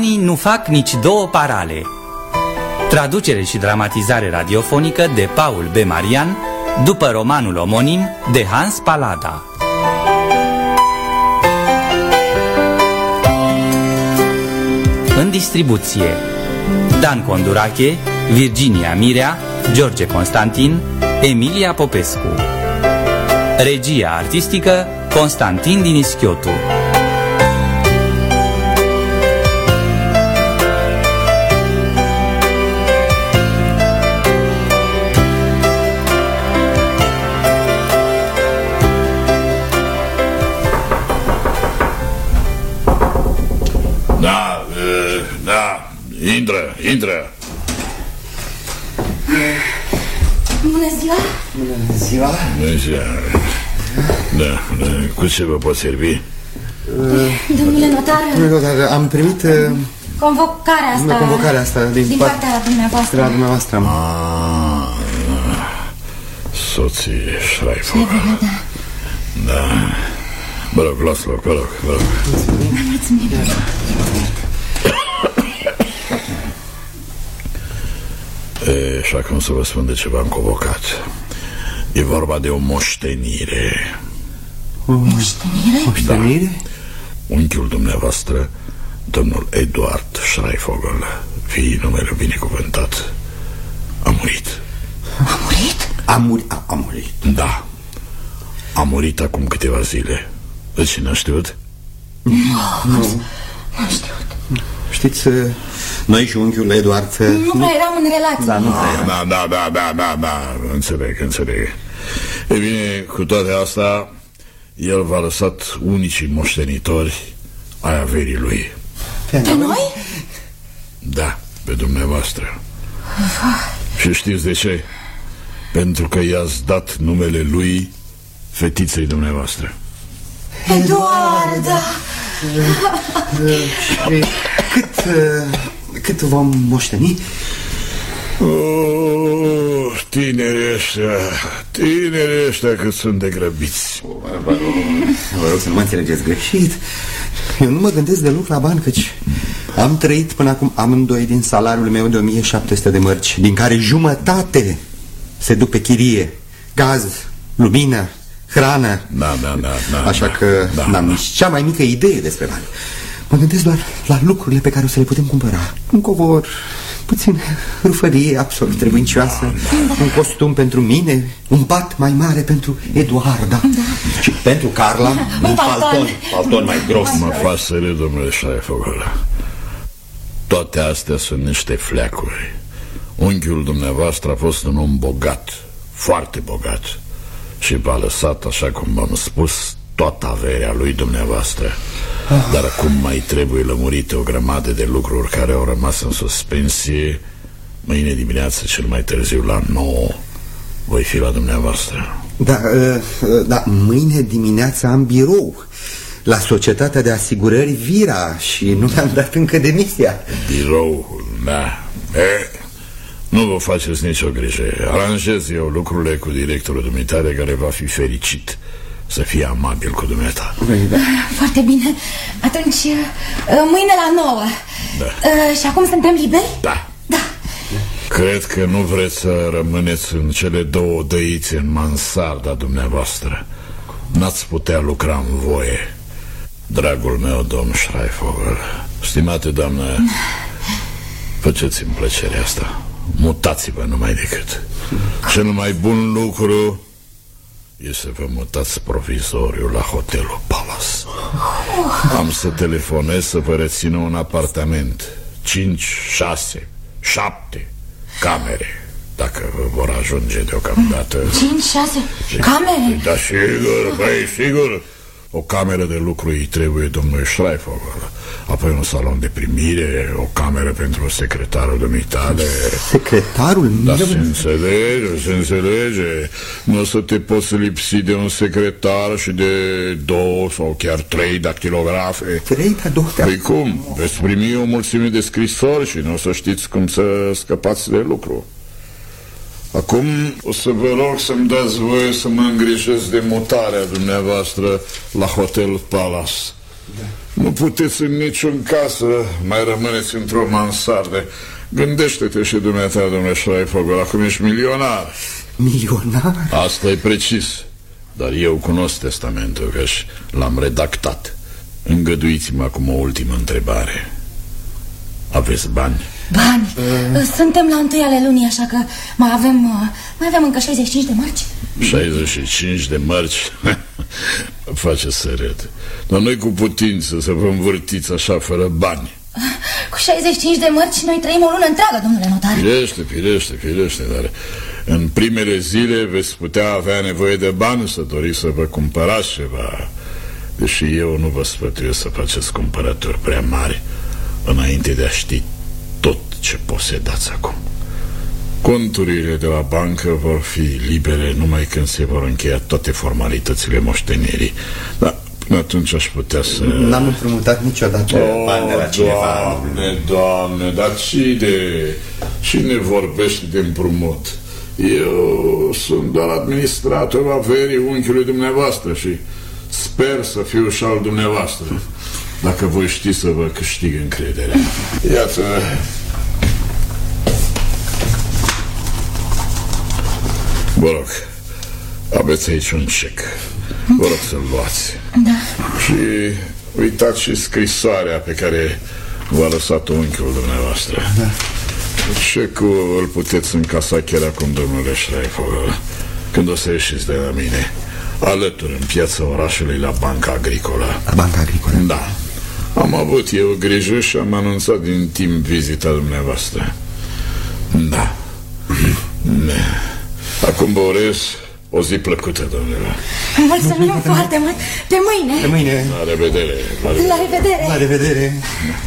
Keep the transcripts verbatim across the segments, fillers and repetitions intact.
Banii nu fac nici două parale. Traducere și dramatizare radiofonică de Paul B. Marian, după romanul omonim de Hans Palada. În distribuție: Dan Condurache, Virginia Mirea, George Constantin, Emilia Popescu. Regia artistică Constantin Dinischiotu. Da, da, intră, intră. Bună ziua! Bună ziua! Bună ziua! Da, da, cu ce vă pot servi? Domnule notar, Domnule notar, am primit uh, convocarea asta Convocarea asta din, din partea dumneavoastră. la dumneavoastră. Ah, soții Schreifogel. Da. Da. Vă rog, las loc, vă rog, vă rog. Mulțumim. E, și acum să vă spun de ce v-am convocat. E vorba de o moștenire. Moștenire? Moștenire? Da. Unchiul dumneavoastră, domnul Eduard Schreifogel, fii numele binecuvântat, a murit. A murit? A, muri, a, a murit. Da. A murit acum câteva zile. De ce n-a știut? Nu, nu știut. Știți, noi și unchiul Eduard Nu prea eram în relație. Da, nu prea eram. Da, da, da, da, da, da, înțeleg, înțeleg. E bine, cu toate astea, el v-a lăsat unicii moștenitori ai averii lui. Pe noi? Da, pe dumneavoastră. Și știți de ce? Pentru că i-ați dat numele lui fetiței dumneavoastră. Eduarda! Și cât, cât vom moșteni? Oh, tinerii ăștia, tinerii ăștia cât sunt de grăbiți. Vă rog, vă rog să nu mă înțelegeți greșit. Eu nu mă gândesc deloc la bani, căci am trăit până acum amândoi din salariul meu de o mie șapte sute de mărci, din care jumătate se duc pe chirie, gaz, lumină, hrană. Da, da, da, da. Așa că da, n-am da. nici cea mai mică idee despre bani. Mă gândesc doar la lucrurile pe care o să le putem cumpăra. Un covor, puțin rufărie absolut trebuincioasă, da, da. Un costum pentru mine, un pat mai mare pentru Eduarda, da. Și pentru Carla, da. Un palton, palton mai gros. Mă fac să râd, domnule Schreifogel. Toate astea sunt niște fleacuri. Unchiul dumneavoastră a fost un om bogat, foarte bogat, și v-a lăsat, așa cum v-am spus, toată averea lui dumneavoastră. Dar acum mai trebuie lămurite o grămadă de lucruri care au rămas în suspensie. Mâine dimineață, cel mai târziu, la nouă, voi fi la dumneavoastră. Da, da, mâine dimineața am birou la Societatea de Asigurări Vira și nu mi-am dat încă demisia. Birou, da. E, nu vă faceți nicio grijă. Aranjez eu lucrurile cu directorul dumitare, care va fi fericit să fie amabil cu dumneata. Foarte bine. Atunci, mâine la nouă. Da. Și acum suntem liberi? Da. Da. Cred că nu vreți să rămâneți în cele două dăițe în mansarda dumneavoastră. N-ați putea lucra în voie. Dragul meu, domn Schreifogel, stimate doamnă, faceți-mi plăcerea asta. Mutați-vă numai decât. Cel mai bun lucru e să vă mutați provizoriu la hotelul Palace. Am să telefonez să vă rețină un apartament. Cinci, șase, șapte camere, dacă vă vor ajunge deocamdată. Cinci, șase camere? Da, sigur, băi, sigur. O cameră de lucru îi trebuie domnului Schreifogel, apoi un salon de primire, o cameră pentru secretarul dumitale. Secretarul? Da, se înțelege, se înțelege. Nu o să te poți lipsi de un secretar și de două sau chiar trei dactilografe. Trei dactilografe? Păi cum? Veți primi o mulțime de scrisori și nu o să știți cum să scăpați de lucru. Acum o să vă rog să-mi dați voie să mă îngrijesc de mutarea dumneavoastră la Hotel Palace. Da. Nu puteți în niciun caz să mai rămâneți într-o mansardă. Gândește-te și dumneata, domnule Schreifogel, acum ești milionar. Milionar? Asta e precis. Dar eu cunosc testamentul, că-și l-am redactat. Îngăduiți-mă acum o ultimă întrebare. Aveți bani? Bani? Uh. Suntem la întâi ale lunii, așa că mai avem, mai avem încă șaizeci și cinci de mărci. șaizeci și cinci de mărci? Face să râd. Dar noi cu putință să vă învârtiți așa fără bani. Cu șaizeci și cinci de mărci noi trăim o lună întreagă, domnule notar. Firește, firește, firește, dar în primele zile veți putea avea nevoie de bani să doriți să vă cumpărați ceva. Deși eu nu vă sfătuiesc să faceți cumpărături prea mari înainte de a ști tot ce posedați acum. Conturile de la bancă vor fi libere numai când se vor încheia toate formalitățile moștenirii. Dar până atunci aș putea să... N-am împrumutat niciodată oh, bani de la cineva. Doamne, doamne, dar cine, cine vorbește de împrumut? Eu sunt doar administratorul averii unchiului dumneavoastră și sper să fiu și al dumneavoastră, dacă voi ști să vă câștig încrederea. Iată. Vă rog, aveți aici un cec. Vă rog să-l luați. Da. Și uitați și scrisoarea pe care v-a lăsat unchiul dumneavoastră. Da. Cecul îl puteți încasa chiar acum, domnule Schreifogel, când o să ieșiți de la mine, alături în piața orașului la Banca Agricolă. La Banca Agricolă? Da. Am avut eu grijă și am anunțat din timp vizita dumneavoastră. Da. Acum vă urez o zi plăcută, domnule. Mulțumim foarte mult. Pe mâine. Pe mâine. La revedere. La revedere. La revedere. La revedere.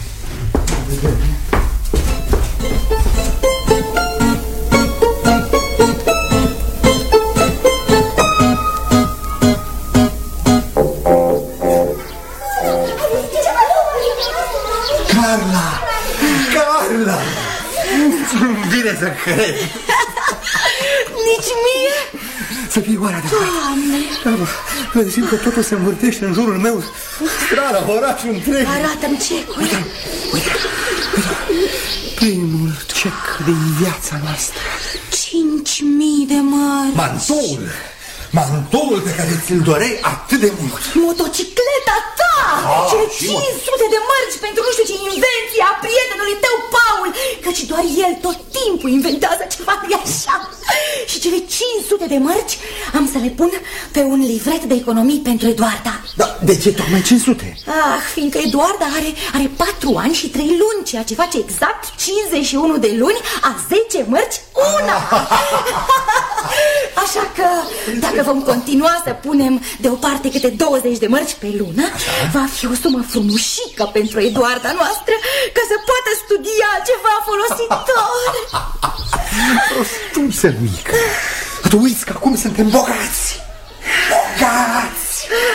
Carla! Carla! Bine să cred. Nici mie? Să fie oare adevărat. Doamne! Vă simt că totul se învârtește în jurul meu. Strada, orașul întreg. Arată-mi cecul. Uite, uite, uite. Primul cec din viața noastră. Cinci mii de mărci. Mantoul! Mantoul pe care ți-l doreai atât de mult. Motocicleta ta! Ah, cele cinci sute de mărci pentru nu știu ce invenție a prietenului tău, Paul, căci doar el tot timpul inventează ceva de așa. Și cele cinci sute de mărci am să le pun pe un livret de economii pentru Eduarda. Da, de ce tocmai cinci sute? Ah, fiindcă Eduarda are, are patru ani și trei luni, ceea ce face exact cincizeci și unu de luni a zece mărci una. Așa că dacă vom continua să punem deoparte câte douăzeci de mărci pe lună, așa, va fi o sumă frumușică pentru Eduarda noastră, ca să poată studia ceva folositor. Prostuță mică. Tu uiți că acum suntem bogați. Bogați.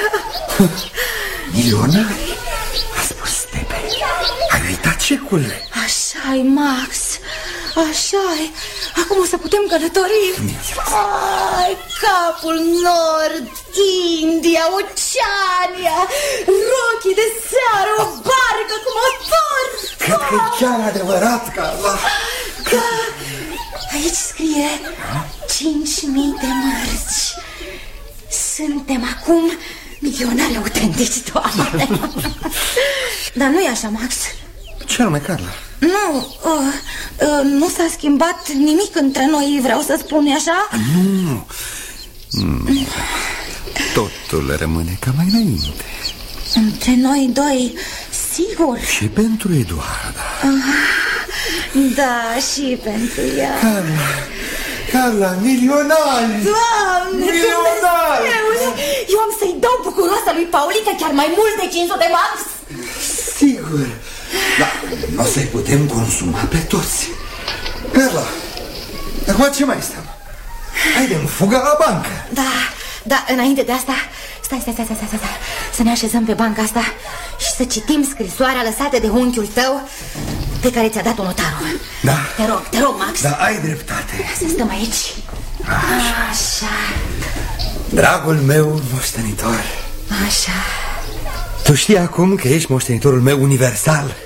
Milionari, a spus Stepe. Ai uitat cecul? Așa-i, Max. Așa-i. Acum o să putem călători. Ai, capul nord, India, Oceania, rochii de seară, o barcă cu motor. Cred că e chiar adevărat, Carla. Da. Aici scrie cinci mii de mărci. Suntem acum milionari autentici, Doamne. Dar nu e așa, Max. Ce anume, Carla? Nu, uh, uh, nu s-a schimbat nimic între noi, vreau să spun, așa? Nu, mm. Totul rămâne ca mai înainte. Între noi doi, sigur. Și pentru Eduarda. uh, Da, și pentru ea. Carla, Carla, milionari. Doamne, milionari. Eu am să-i dau bucuroasa lui Paulica chiar mai mult de cinci sute de Max. Sigur. Dar nu o să-i putem consuma pe toți. Carla, acum ce mai stăm? Haide-mi, fuga la bancă. Da, da, înainte de asta, stai, stai, stai, stai, stai, stai, să ne așezăm pe banca asta și să citim scrisoarea lăsată de unchiul tău pe care ți-a dat-o notarul. Da. Te rog, te rog, Max. Da, ai dreptate. Să stăm aici. Așa. Așa. Dragul meu moștenitor. Așa. Tu știi acum că ești moștenitorul meu universal.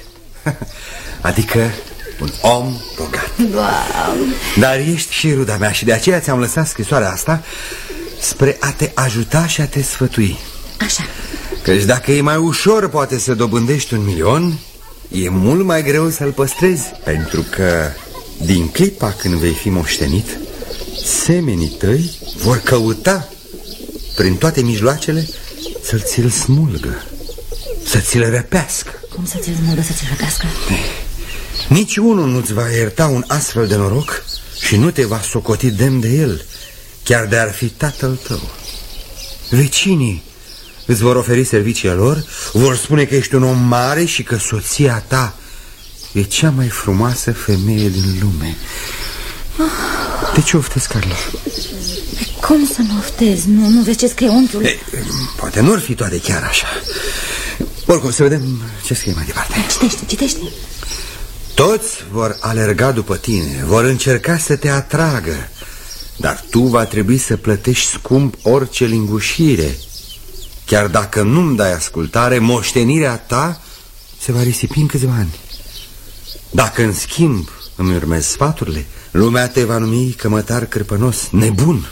Adică un om bogat. Wow. Dar ești și ruda mea și de aceea ți-am lăsat scrisoarea asta spre a te ajuta și a te sfătui. Așa. Căci dacă e mai ușor poate să dobândești un milion, e mult mai greu să-l păstrezi. Pentru că din clipa când vei fi moștenit, semenii tăi vor căuta prin toate mijloacele să ți-l smulgă, să ți-l răpească. Cum să ți-l smulgă, să ți-l răpească? Nici unul nu-ți va ierta un astfel de noroc și nu te va socoti demn de el, chiar de-ar fi tatăl tău. Vecinii îți vor oferi serviciile lor, vor spune că ești un om mare și că soția ta e cea mai frumoasă femeie din lume. De ce oftezi, Carla? Cum să nu oftezi? Nu, nu vezi ce scrie unchiul? E, poate nu ar fi toate chiar așa. Oricum, să vedem ce scrie mai departe. Citește, citește. Toți vor alerga după tine, vor încerca să te atragă, dar tu va trebui să plătești scump orice lingușire. Chiar dacă nu-mi dai ascultare, moștenirea ta se va risipi în câțiva ani. Dacă, în schimb, îmi urmezi sfaturile, lumea te va numi cămătar cârpănos, nebun.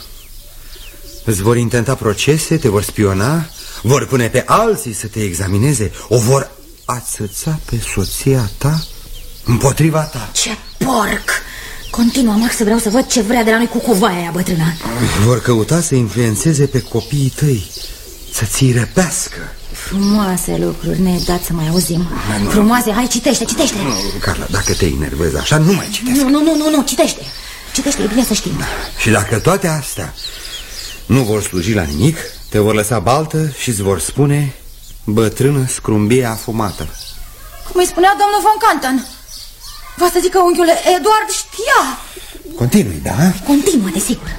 Îți vor intenta procese, te vor spiona, vor pune pe alții să te examineze, o vor ațăța pe soția ta împotriva ta. Ce porc! Continuă, Max, să vreau să văd ce vrea de la noi cu covaia aia bătrână. Vor căuta să influențeze pe copiii tăi, să ți-i răpească. Frumoase lucruri, ne dați să mai auzim. Frumoase, hai, citește, citește. Nu, Carla, dacă te enervezi așa, nu mai citește. Nu, nu, nu, nu, nu, citește. Citește, e bine să știm. Și dacă toate astea nu vor sluji la nimic, te vor lăsa baltă și îți vor spune bătrână scrumbie afumată. Cum îi spunea domnul von Canton. Va să zic că unchiul Eduard știa. Continui, da? Continuă, desigur.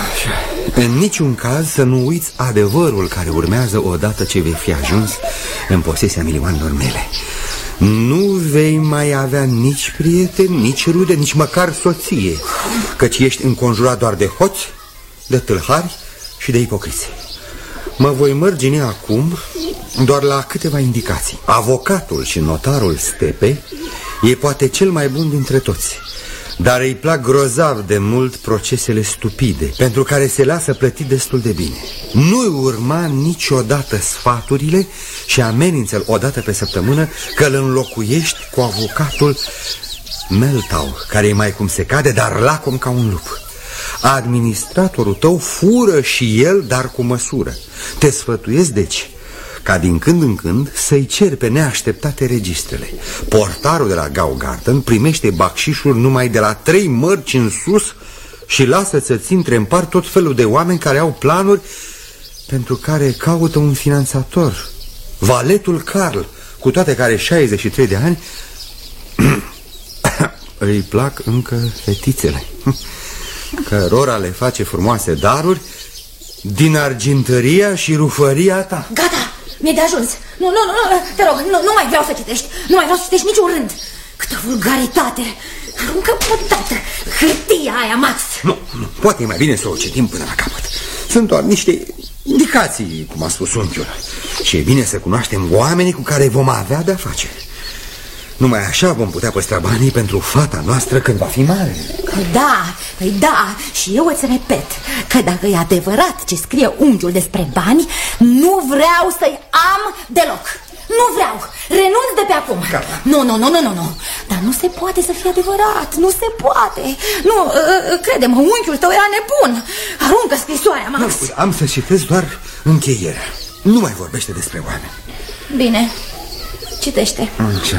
În niciun caz să nu uiți adevărul care urmează odată ce vei fi ajuns în posesia milioanelor mele. Nu vei mai avea nici prieteni, nici rude, nici măcar soție, căci ești înconjurat doar de hoți, de tâlhari și de ipocriți. Mă voi mărgini acum doar la câteva indicații. Avocatul și notarul Stepe e poate cel mai bun dintre toți, dar îi plac grozav de mult procesele stupide, pentru care se lasă plătit destul de bine. Nu-i urma niciodată sfaturile și amenință-l odată pe săptămână că îl înlocuiești cu avocatul Meltau, care e mai cum se cade, dar lacom ca un lup. Administratorul tău fură și el, dar cu măsură. Te sfătuiesc, deci, ca din când în când să-i cer pe neașteptate registrele. Portarul de la Gaugarten primește bacșișuri numai de la trei mărci în sus și lasă să-ți intre în par tot felul de oameni care au planuri pentru care caută un finanțator. Valetul Carl, cu toate care are șaizeci și trei de ani, îi plac încă fetițele, cărora le face frumoase daruri din argintăria și rufăria ta. Gata, mi-e de ajuns. Nu, nu, nu, te rog, nu, nu mai vreau să citești. Nu mai vreau să citești niciun rând. Câtă vulgaritate. Aruncă potată hârtia aia, Max. Nu, nu, poate e mai bine să o citim până la capăt. Sunt doar niște indicații, cum a spus unchiul. Și e bine să cunoaștem oamenii cu care vom avea de-a face. Numai așa vom putea păstra banii pentru fata noastră când va fi mare. Păi da, păi da, și eu îți repet că dacă e adevărat ce scrie unchiul despre bani, nu vreau să-i am deloc. Nu vreau, renunț de pe acum. Carla. Nu, nu, nu, nu, nu, nu. Dar nu se poate să fie adevărat, nu se poate. Nu, crede-mă, unchiul tău era nebun. Aruncă scrisoarea, Max. Nu, am să citesc doar încheierea. Nu mai vorbește despre oameni. Bine, citește. Așa.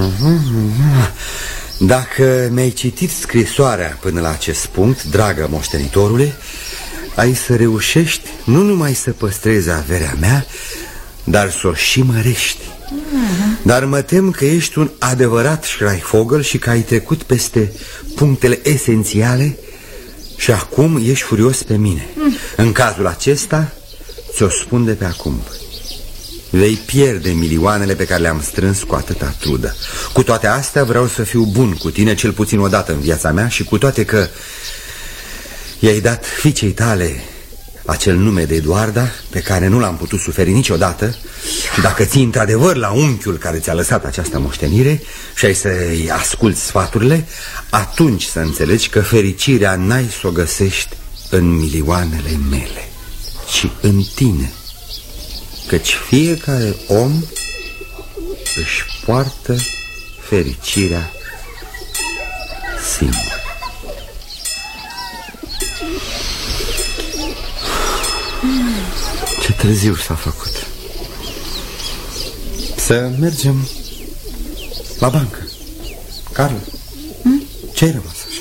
Dacă mi-ai citit scrisoarea până la acest punct, dragă moștenitorule, ai să reușești nu numai să păstrezi averea mea, dar să o și mărești. uh-huh. Dar mă tem că ești un adevărat Schreifvogel și că ai trecut peste punctele esențiale și acum ești furios pe mine. uh. În cazul acesta, ți-o spun de pe acum, vei pierde milioanele pe care le-am strâns cu atâta trudă. Cu toate astea vreau să fiu bun cu tine cel puțin o dată în viața mea. Și cu toate că i-ai dat fiicei tale acel nume de Eduarda pe care nu l-am putut suferi niciodată. Și dacă ții într-adevăr la unchiul care ți-a lăsat această moștenire și ai să-i asculți sfaturile, atunci să înțelegi că fericirea n-ai să o găsești în milioanele mele, ci în tine. Căci fiecare om își poartă fericirea singur. Ce târziu s-a făcut. Să mergem la bancă. Carla, hmm? Ce-ai rămas așa?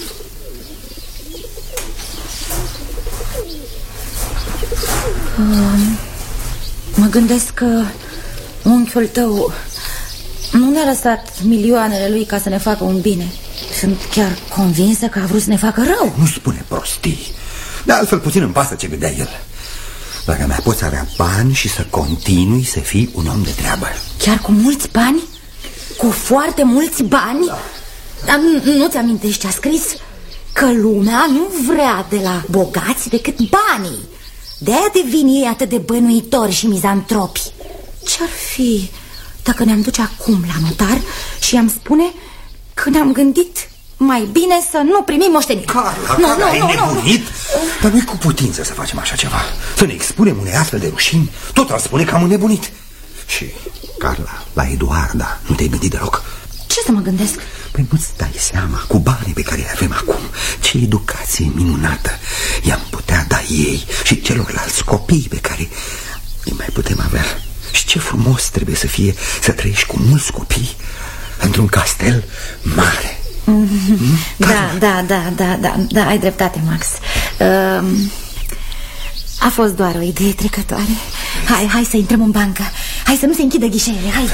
Um, mă gândesc că unchiul tău nu ne-a lăsat milioanele lui ca să ne facă un bine. Sunt chiar convinsă că a vrut să ne facă rău. Nu spune prostii. De altfel puțin îmi pasă ce gândea el. Dacă mea, poți avea bani și să continui să fii un om de treabă. Chiar cu mulți bani? Cu foarte mulți bani? Da. Dar nu-ți amintești ce a scris? Că lumea nu vrea de la bogați decât banii. De-aia devin ei atât de bănuitori și mizantropi. Ce-ar fi dacă ne-am duce acum la notar și i-am spune că ne-am gândit mai bine să nu primim moștenire? Carla, nu, Carla, nu, ai nu, nebunit? Nu. Dar nu-i cu putință să facem așa ceva. Să ne expunem unei astfel de rușini. Tot ar spune că am înnebunit. Și, Carla, la Eduarda nu te-ai gândit deloc? Ce să mă gândesc? Păi nu-ți dai seama, cu banii pe care îi avem acum, ce educație minunată i-am putea da ei și celorlalți copii pe care îi mai putem avea. Și ce frumos trebuie să fie să trăiești cu mulți copii într-un castel mare. Mm-hmm. Da, da, da, da, da, da, ai dreptate, Max. uh, A fost doar o idee trecătoare. Hai, hai să intrăm în bancă. Hai să nu se închidă ghișeele, hai.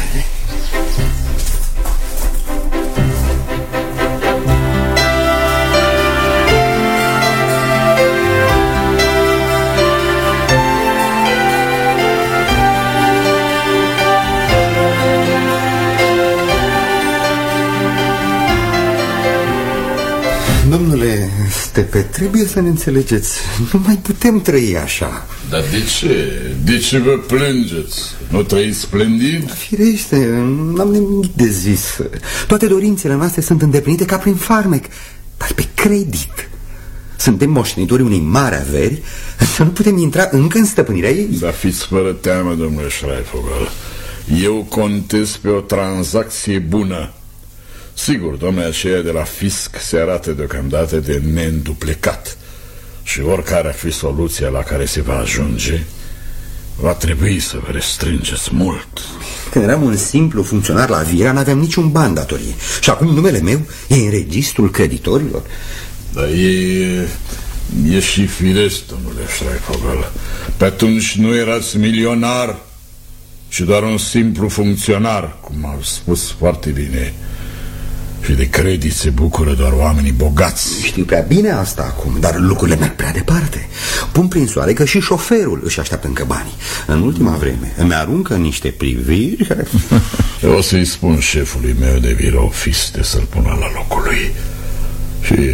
Domnule Stepe, trebuie să ne înțelegeți. Nu mai putem trăi așa. Dar de ce? De ce vă plângeți? Nu trăiți splendid? Firește, n-am nimic de zis. Toate dorințele noastre sunt îndeplinite ca prin farmec, dar pe credit. Suntem moștenitori unei mari averi, însă nu putem intra încă în stăpânirea ei. Dar fiți fără teamă, domnule Schreifogel. Eu contez pe o tranzacție bună. Sigur, domnule aceia de la fisc se arată deocamdată de neînduplecat. Și oricare ar fi soluția la care se va ajunge, va trebui să vă restrângeți mult. Când eram un simplu funcționar la Vira, n-aveam niciun ban datorie. Și acum numele meu e în registrul creditorilor. Dar e, e și firesc, domnule Schreifogel. Pe atunci nu erați milionar, ci doar un simplu funcționar, cum au spus foarte bine. Și de credit se bucură doar oamenii bogați. Știu prea bine asta acum, dar lucrurile merg prea departe. Pun prin soare că și șoferul își așteaptă încă banii. În ultima vreme îmi aruncă niște priviri care... Eu o să-i spun șefului meu de birou fiste să-l pună la locul lui. Și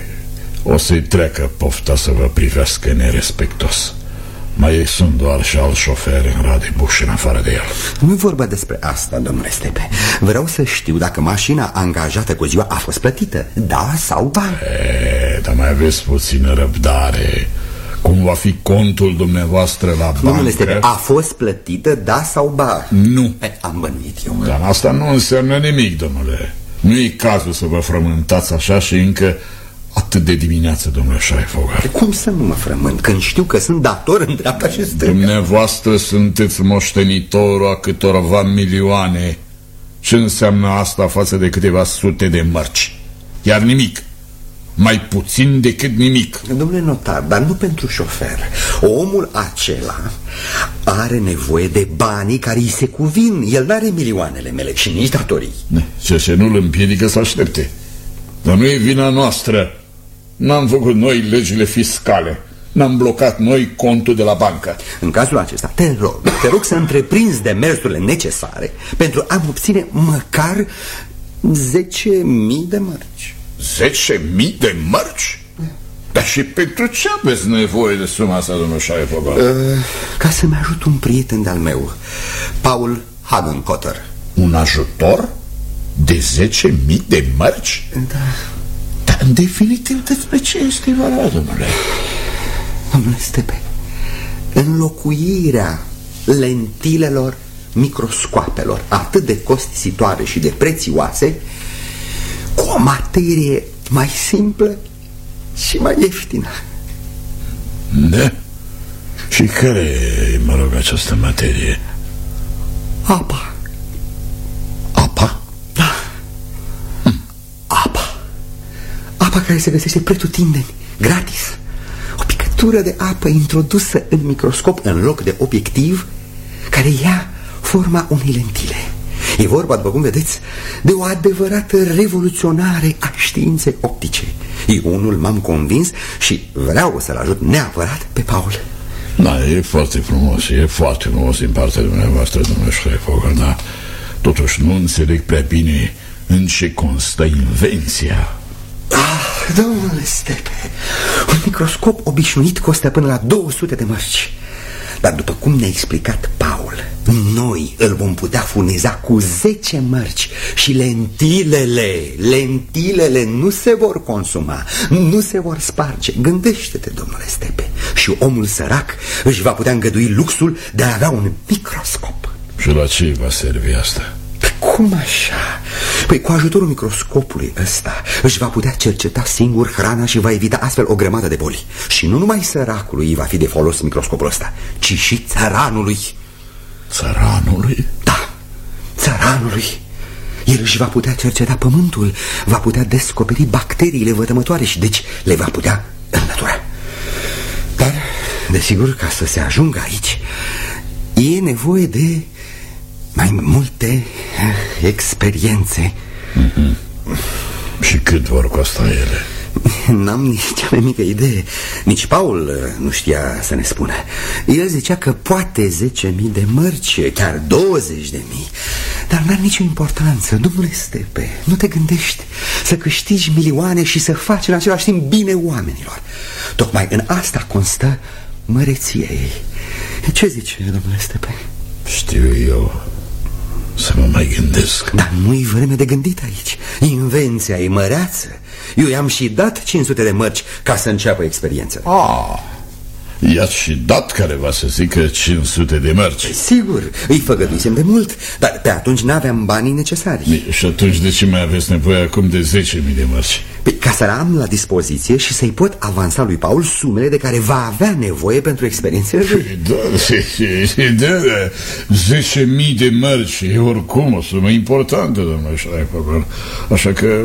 o să-i treacă pofta să vă privească nerespectos. Mai sunt doar și alți șoferi în Radebuș în afară de el. Nu-i vorba despre asta, domnule Stepe. Vreau să știu dacă mașina angajată cu ziua a fost plătită, da sau ba. E, dar mai aveți puțină răbdare. Cum va fi contul dumneavoastră la bancă? Domnule Stepe, a fost plătită, da sau ba? Nu. E, am bănuit eu. Dar asta nu înseamnă nimic, domnule. Nu e cazul să vă frământați așa și încă atât de dimineață, domnule Schreifogel. Cum să nu mă frământ când știu că sunt dator în dreapta și stânga? Dumneavoastră sunteți moștenitorul a câtorva milioane. Ce înseamnă asta față de câteva sute de mărci? Iar nimic. Mai puțin decât nimic. Domnule notar, dar nu pentru șofer. Omul acela are nevoie de banii care îi se cuvin. El n-are milioanele mele și nici datorii. Ce ce nu-l împiedică să aștepte. Dar nu e vina noastră. N-am făcut noi legile fiscale. N-am blocat noi contul de la bancă. În cazul acesta, te rog, te rog să întreprinzi demersurile necesare pentru a obține măcar zece mii de mărci. Zece mii de mărci? Dar și pentru ce aveți nevoie de suma asta, domnul Schreifogel? Uh, ca să-mi ajut un prieten de-al meu, Paul Hagenkotter. Un ajutor? De zece mii de mărci? Da. Dar în definitiv despre ce este vorba, domnule? Domnule Stepe, înlocuirea lentilelor microscoapelor atât de costisitoare și de prețioase cu o materie mai simplă și mai ieftină. Da? Și care e, mă rog, această materie? Apa. Apa? Da. hm. Apa. Apa care se găsește pretutindeni, gratis. O picătură de apă introdusă în microscop în loc de obiectiv, care ia forma unei lentile. E vorba, după cum vedeți, de o adevărată revoluționare a științei optice. Eu unul m-am convins și vreau să-l ajut neapărat pe Paul. Da, e foarte frumos, e foarte frumos din partea dumneavoastră, domnule Schreifogel, dar totuși nu înțeleg prea bine în ce constă invenția. Ah, domnule Stepe, un microscop obișnuit costă până la două sute de mărci. Dar după cum ne-a explicat Paul, noi îl vom putea furniza cu zece mărci. Și lentilele, lentilele nu se vor consuma, nu se vor sparge. Gândește-te, domnule Stepe. Și omul sărac își va putea îngădui luxul de a avea un microscop. Și la ce va servi asta? Cum așa? Păi cu ajutorul microscopului ăsta își va putea cerceta singur hrana și va evita astfel o grămadă de boli. Și nu numai săracului îi va fi de folos microscopul ăsta, ci și țăranului. Țăranului? Da, țăranului. El își va putea cerceta pământul, va putea descoperi bacteriile vătămătoare și deci le va putea înlătura. Dar, desigur, ca să se ajungă aici, e nevoie de mai multe experiențe. Mm-hmm. Și cât vor costa ele? N-am nici cea mai mică idee. Nici Paul nu știa să ne spună. El zicea că poate zece mii de mărci, chiar douăzeci de mii. Dar n-are nicio importanță. Domnule Stepe, nu te gândești să câștigi milioane și să faci în același timp bine oamenilor. Tocmai în asta constă măreția ei. Ce zice, domnule Stepe? Știu eu să mă mai gândesc. Dar nu-i vreme de gândit aici. Invenția e măreață. Eu i-am și dat cinci sute de mărci ca să înceapă experiența. Ah, i-ați și dat careva să zică cinci sute de mărci. Sigur, îi făgăduisem de mult, dar pe atunci n-aveam banii necesari. Și atunci de ce mai aveți nevoie acum de zece mii de mărci? Păi, ca să am la dispoziție și să-i pot avansa lui Paul sumele de care va avea nevoie pentru experiențele lui. Da, da, da, zece mii de mărci e oricum o sumă importantă, domnule Schreifogel. Așa că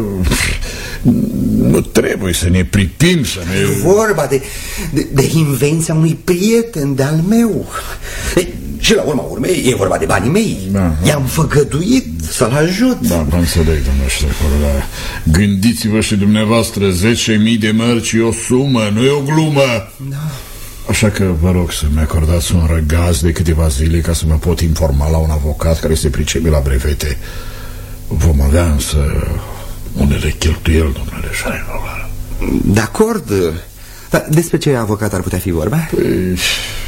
nu trebuie să ne pripim, să ne... E vorba de, de, de invenția unui prieten de-al meu. E, și la urma urmei e vorba de banii mei. Da, i-am făgăduit să-l ajut. Da, vă înțeleg, domnule Schreifogel. Gândiți-vă și dumneavoastră, zece mii de mărci e o sumă, nu e o glumă. Da. Așa că vă rog să-mi acordați un răgaz de câteva zile ca să mă pot informa la un avocat care se pricepe la brevete. Vom avea însă unele cheltuieli, domnule Schreifogel. De acord. Dar despre ce avocat ar putea fi vorba? Păi,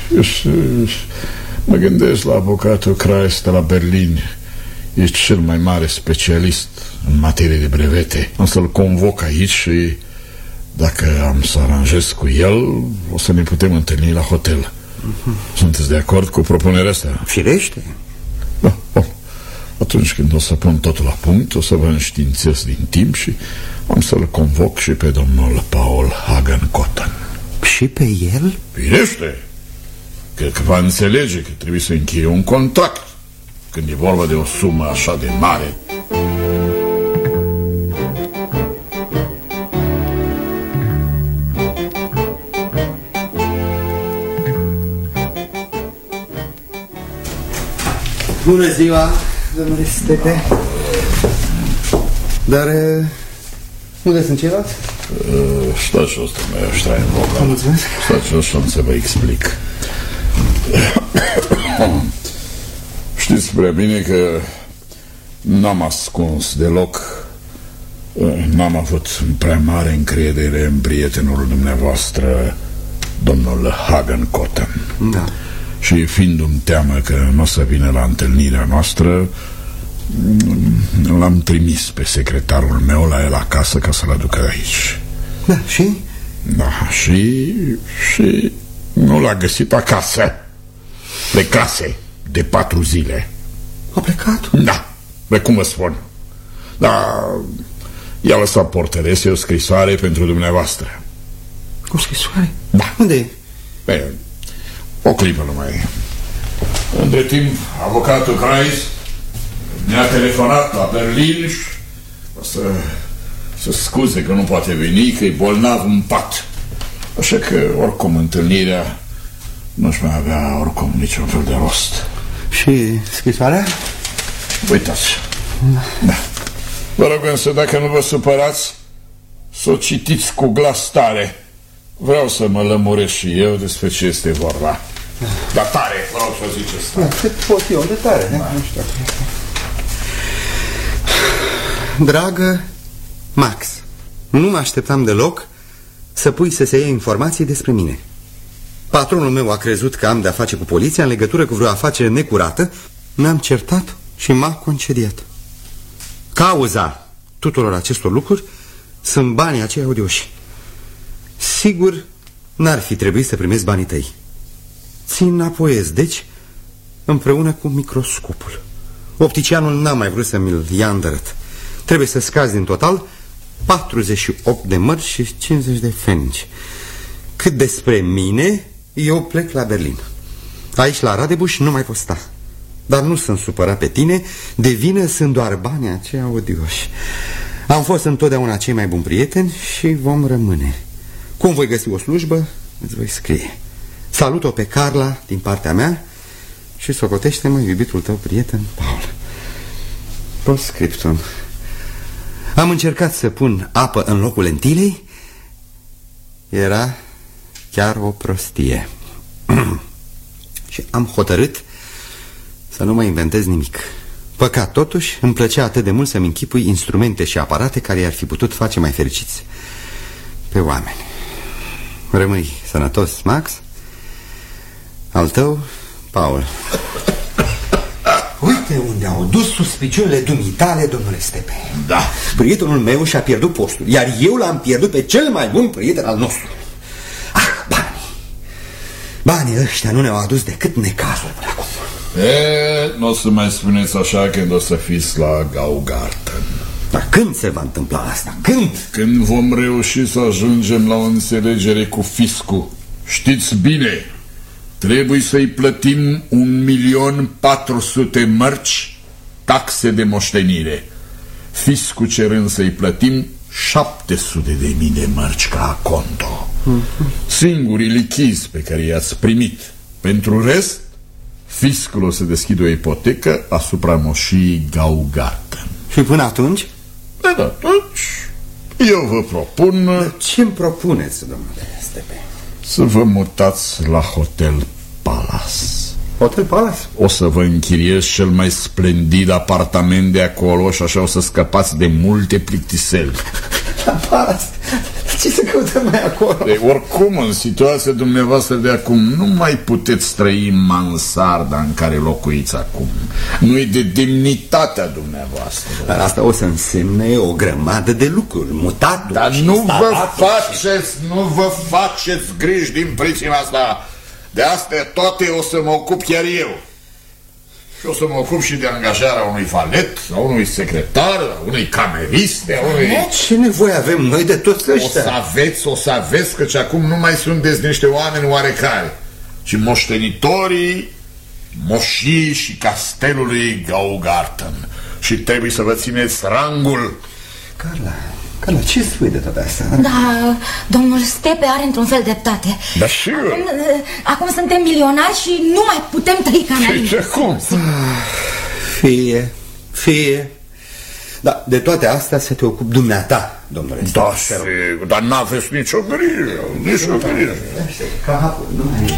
mă gândesc la avocatul Kreis de la Berlin. E cel mai mare specialist în materie de brevete. Am să-l convoc aici și dacă am să aranjez cu el, o să ne putem întâlni la hotel. uh-huh. Sunteți de acord cu propunerea asta? Firește. Da, bun. Atunci când o să pun totul la punct, o să vă înștiințez din timp și am să-l convoc și pe domnul Paul Hagenkotter. Și pe el? Firește. Cred că va înțelege că trebuie să încheie un contract când e vorba de o sumă așa de mare. Bună ziua, domnule Stepe. Dar unde sunt ceilalți? Uh, stați jos, domnule Schreifogel. Mulțumesc. Stați jos și am să vă explic. Știți prea bine că n-am ascuns deloc N-am avut prea mare încredere în prietenul dumneavoastră, domnul Hagen Cotton. Da. Și fiindu-mi teamă că nu o să vină la întâlnirea noastră, l-am trimis pe secretarul meu la el acasă ca să-l aducă aici. Da, și? Da, și... și nu l-a găsit acasă. Plecase de patru zile. A plecat? Da, de cum vă spun. Da, i-a lăsat portărese o scrisoare pentru dumneavoastră. O scrisoare? Da. Unde e? Bine, o clipă numai. Între timp, avocatul Kreis ne-a telefonat la Berlin și o să, să scuze că nu poate veni, că e bolnav în pat. Așa că, oricum, întâlnirea nu-și mai avea oricum niciun fel de rost. Și scrisoarea? Uitați. Da. Da. Vă rog însă, dacă nu vă supărați, să o citiți cu glas tare. Vreau să mă lămuresc și eu despre ce este vorba. Da. Dar tare, vă rog să o ziceți tare. Da, cât pot eu de tare, da. Nu știu. Dragă Max, nu mă așteptam deloc să pui să se ia informații despre mine. Patronul meu a crezut că am de-a face cu poliția în legătură cu vreo afacere necurată. Ne-am certat și m-a concediat. Cauza tuturor acestor lucruri sunt banii aceia odioși. Sigur, n-ar fi trebuit să primesc banii tăi. Ți înapoiez, deci, împreună cu microscopul. Opticianul n-a mai vrut să mi-l ia îndărât. Trebuie să scazi din total patruzeci și opt de mărci și cincizeci de fenici. Cât despre mine, eu plec la Berlin. Aici, la Radebuș, nu mai pot sta. Dar nu sunt supărat pe tine, de vină sunt doar banii aceia odioși. Am fost întotdeauna cei mai buni prieteni și vom rămâne. Cum voi găsi o slujbă, îți voi scrie. Salut-o pe Carla din partea mea și socotește-mă, iubitul tău prieten, Paul. Postscriptum. Am încercat să pun apă în locul lentilei. Era chiar o prostie. Și am hotărât să nu mai inventez nimic. Păcat totuși, îmi plăcea atât de mult să-mi închipui instrumente și aparate care i-ar fi putut face mai fericiți pe oameni. Rămâi sănătos, Max. Al tău, Paul. Uite unde au dus suspiciunile dumitale, domnule Stepe. Da. Prietenul meu și-a pierdut postul, iar eu l-am pierdut pe cel mai bun prieten al nostru. Ah, banii. Banii ăștia nu ne-au adus decât necazuri până acum. E, nu o să mai spuneți așa când o să fiți la Gaugarten. Dar când se va întâmpla asta? Când? Când vom reuși să ajungem la o înțelegere cu fiscul. Știți bine, trebuie să-i plătim un milion patru sute mărci taxe de moștenire, fiscul cerând să-i plătim șapte sute de mii de mărci ca conto. Singurii lichizi pe care i-ați primit. Pentru rest, fiscul o să deschidă o ipotecă asupra moșii Gaugarten. Și până atunci? Da, da, atunci eu vă propun... Dar ce-mi propuneți, domnule Stepe? Să vă mutați la Hotel Palace. Hotel Palace? O să vă închiriez cel mai splendid apartament de acolo și așa o să scăpați de multe plictiseli. La Palace? Ce să căutăm mai acolo? De, oricum, în situația dumneavoastră de acum nu mai puteți trăi în mansarda în care locuiți acum. Nu-i de demnitatea dumneavoastră. Dar asta o să însemne o grămadă de lucruri. Mutatul. Dar nu vă faceți, și... nu vă faceți griji din pricina asta. De astea toate o să mă ocup chiar eu. Și o să mă ocup și de angajarea unui valet, a unui secretar, a unui cameriste, a unui... Ce nevoie avem noi de toți ăștia? O să aveți, o să aveți, căci acum nu mai sunteți niște oameni oarecare, ci moștenitorii moșii și castelului Gaugarten. Și trebuie să vă țineți rangul. Carla, Carla, ce spui de toate astea? Da, domnul Stepe are într-un fel dreptate. Da, și eu. Acum, acum suntem milionari și nu mai putem trăi ca înainte. Și ce cum? Fie, fie. Da, de toate astea să te ocupi dumneata, domnule Stepe. Da, sigur, dar n-aveți nicio grijă, nicio grijă. Capul, nu mai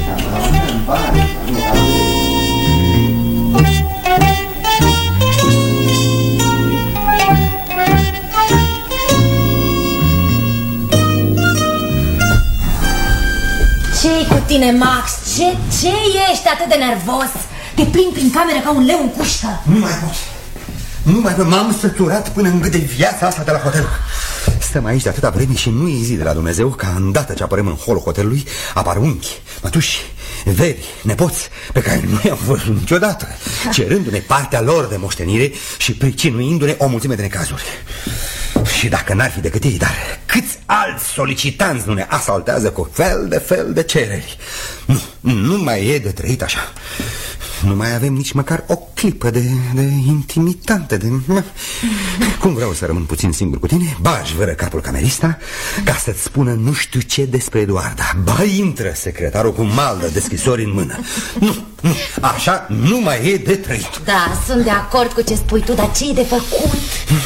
bine, Max, ce, ce ești atât de nervos? Te plimbi prin cameră ca un leu în cușcă. Nu mai pot. Nu mai pot, m-am săturat până în gât de viața asta de la hotel. Stăm aici de atâta vreme și nu e zi de la Dumnezeu ca îndată ce apărăm în holul hotelului apar unchi, mătuși, veri, nepoți pe care nu i-am văzut niciodată, cerându-ne partea lor de moștenire și pricinuindu-ne o mulțime de necazuri. Și dacă n-ar fi decât ei, dar câți alți solicitanți nu ne asaltează cu fel de fel de cereri. Nu, nu mai e de trăit așa. Nu mai avem nici măcar o clipă de, de intimitate de... Cum vreau să rămân puțin singur cu tine, bagi vără capul camerista ca să-ți spună nu știu ce despre Eduarda. Ba, intră secretarul cu maldă de scrisori în mână. Nu, nu, așa nu mai e de trăit. Da, sunt de acord cu ce spui tu, dar ce e de făcut?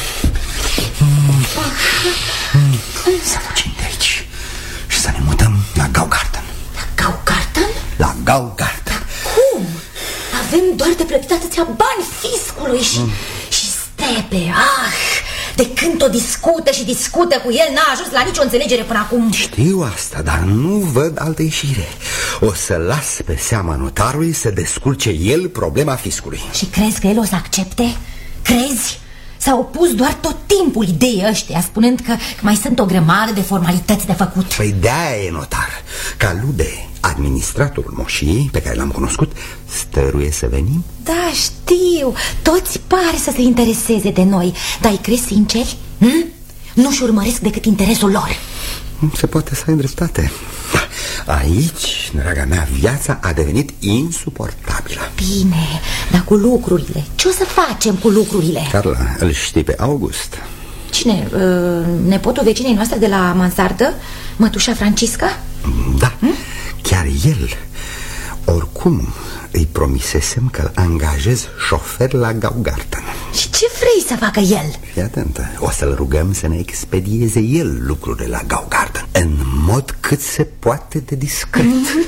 Să fugim de aici și să ne mutăm la Gaugarten. La Gaugarten? La Gaugarten. Cum? Avem doar de plătit atâția bani fiscului și, mm. și Stepe, ah, de când o discută și discută cu el, n-a ajuns la nicio înțelegere până acum. Știu asta, dar nu văd altă ieșire. O să las pe seama notarului să descurce el problema fiscului. Și crezi că el o să accepte? Crezi? S-a opus doar tot timpul ideii ăștia, spunând că mai sunt o grămadă de formalități de făcut. Păi de-aia e notar. Ca Lude, administratorul moșiei pe care l-am cunoscut, stăruie să venim? Da, știu. Toți pare să se intereseze de noi. Dar îi crezi sinceri? Hm? Nu-și urmăresc decât interesul lor. Se poate să ai dreptate. Aici, draga mea, viața a devenit insuportabilă. Bine, dar cu lucrurile? Ce o să facem cu lucrurile? Carla, îl știi pe August? Cine? Nepotul vecinei noastre de la mansardă? Mătușa Francisca? Da, hm? Chiar el. Oricum îi promisesem că îl angajez șofer la Gaugarten. Și ce vrei să facă el? Fii atentă, o să-l rugăm să ne expedieze el lucrurile la Gaugarten în mod cât se poate de discret.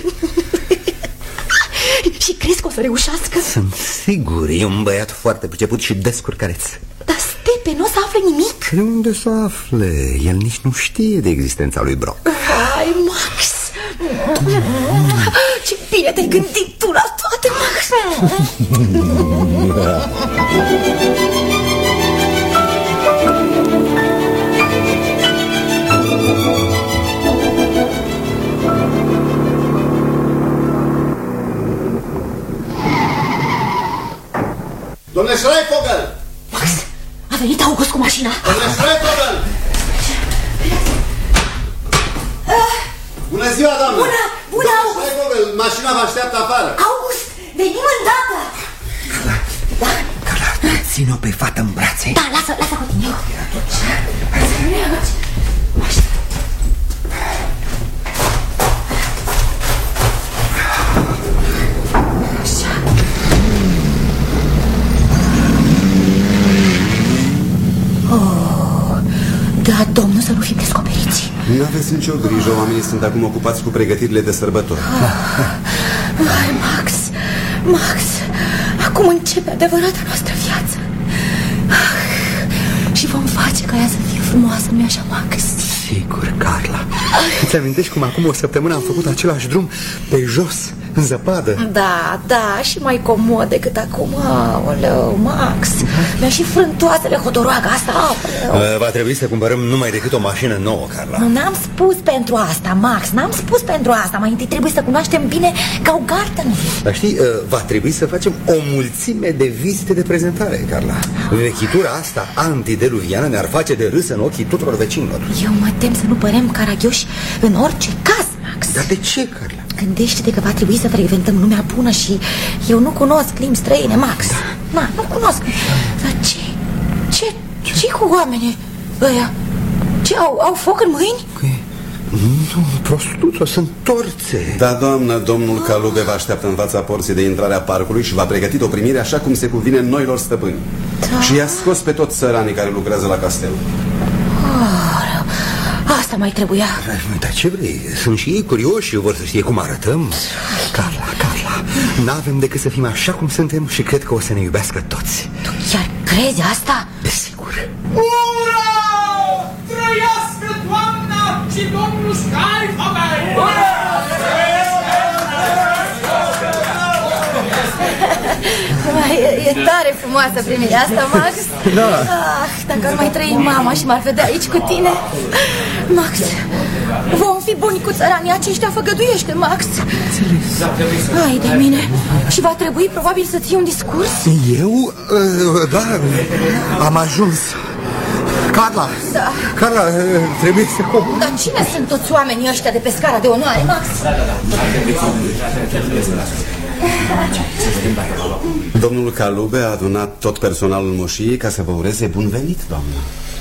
Și crezi că o să reușească? Sunt sigur, e un băiat foarte priceput și descurcăreț. Dar Stepe nu o să afle nimic? De unde să afle? El nici nu știe de existența lui Brock. Hai, Max! Ce bine te-ai gândit tu la toate, Max! Domnule Schreifogel! Max, a venit August cu mașina. Domnule Schreifogel! Bună ziua, doamnă! Bună, bună, Domnule August! Schreifogel, mașina vă așteaptă afară. August, venim îndată! Carla, da? Carla, ține-o pe fată în brațe. Da, lasă, lasă cu tine. Da, domnul, să nu fim descoperiți. Nu aveți nicio grijă, oamenii sunt acum ocupați cu pregătirile de sărbători. Hai, Max, Max, acum începe adevărata noastră viață. Și vom face ca ea să fie frumoasă, nu-i așa, Max? Sigur, Carla. Îți amintești cum acum o săptămână am făcut același drum pe jos, în zăpadă? Da, da, și mai comod decât acum. Aoleu, Max, mi-a și frântoasele hodoroaga asta. Aoleu. Va trebui să cumpărăm numai decât o mașină nouă, Carla. N-am spus pentru asta, Max, n-am spus pentru asta. Mai întâi trebuie să cunoaștem bine Gaugarten. Dar știi, va trebui să facem o mulțime de vizite de prezentare, Carla. Vechitura asta antideluviană ne-ar face de râs în ochii tuturor vecinilor. Eu mă tem să nu părem caragioși în orice caz, Max. Dar de ce, Carla? Gândește-te că va trebui să frecventăm lumea bună și eu nu cunosc limbi străine, Max. Na, nu cunosc. Dar ce? Ce? Ce cu oamenii ăia? Ce, au, au foc în mâini? Nu, prostuțo, sunt torțe. Da, doamnă, domnul Calube vă așteaptă în fața porții de intrare a parcului și v-a pregătit o primire așa cum se cuvine noilor stăpâni. Da. Și i-a scos pe toți țăranii care lucrează la castel. Oh, asta mai trebuia. Dar ce vrei? Sunt și ei curioși și vor să știe cum arătăm. Carla, Carla, n-avem decât să fim așa cum suntem și cred că o să ne iubească toți. Tu chiar crezi asta? Desigur. Ura! Trăiască doamna și domnul Schreifogel! Ura! e, e tare frumoasă primirea asta, Max. Da. Ah, dacă ar mai trăi mama și m-ar vedea aici cu tine. Max, vom fi buni cu țăranii aceștia, făgăduiește, Max. Hai de mine. Și va trebui probabil să ții un discurs? Eu? Da, am ajuns. Carla, da. Carla, trebuie să... Dar cine sunt toți oamenii ăștia de pe scara de onoare, Max? Domnul Calube a adunat tot personalul moșiei ca să vă ureze bun venit, doamnă.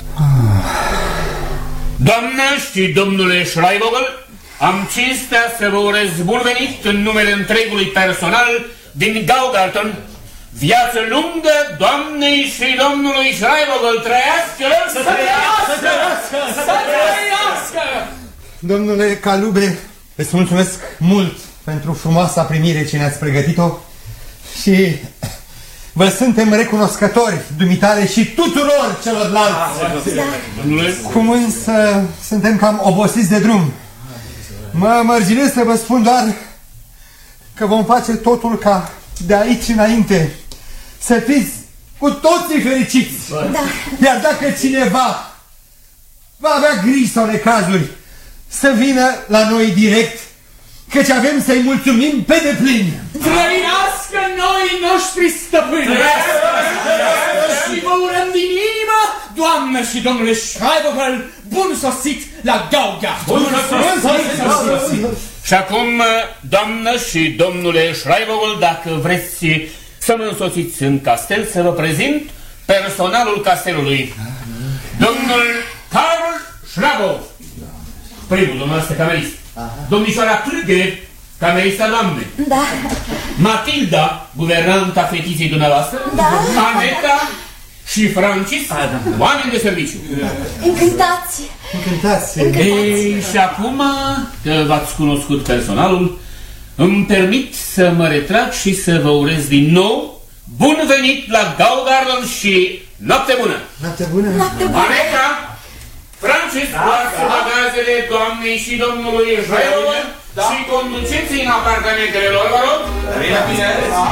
Doamnă și domnule Schreibogel, am cinstea să vă urez bun venit în numele întregului personal din Gaugarten. Viață lungă doamnei și domnului Schreibogel, trăiască! Să trăiască! Să trăiască! Domnule Calube, îți mulțumesc mult pentru frumoasa primire ce ne-ați pregătit-o și vă suntem recunoscători, dumitale și tuturor celorlalți. Da. Cum însă suntem cam obosiți de drum. Mă mărginesc să vă spun doar că vom face totul ca de aici înainte să fiți cu toții fericiți. Da. Iar dacă cineva va avea griji sau necazuri, să vină la noi direct, căci avem să-i mulțumim pe deplin. Trăiască noi noștri stăpâni! Și vă urăm din inimă, doamnă și domnule Schreibogel, bun sosit la Gaugarten! Bun sosit! Și acum, doamnă și domnule Schreibogel, dacă vreți să mă însoțiți în castel, să vă prezint personalul castelului. Domnul Karl Schrabov, primul dumneavoastră camerist. Domnișoara Klüge, camerista doamne. Da. Matilda, guvernanta fetiței dumneavoastră. Da. Aneta și Francis, oameni de serviciu. Încântați. Încântați. Ei, și acum că v-ați cunoscut personalul, îmi permit să mă retrag și să vă urez din nou bun venit la Gaugarten și noapte bună. Noapte bună. Noapte bună. Aneta, Francis, luați bagajele doamnei și domnului Schreibogel și conduceți-i în apartamentele lor, vă rog. Bine, bine.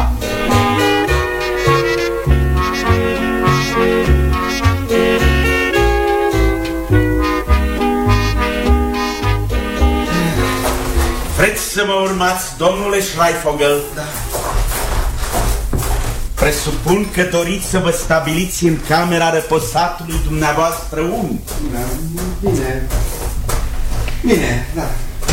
Vreți să mă urmați, domnule Schreibogel? Da. Presupun că doriți să vă stabiliți în camera reposatului dumneavoastră unic. Da, bine. Bine, da.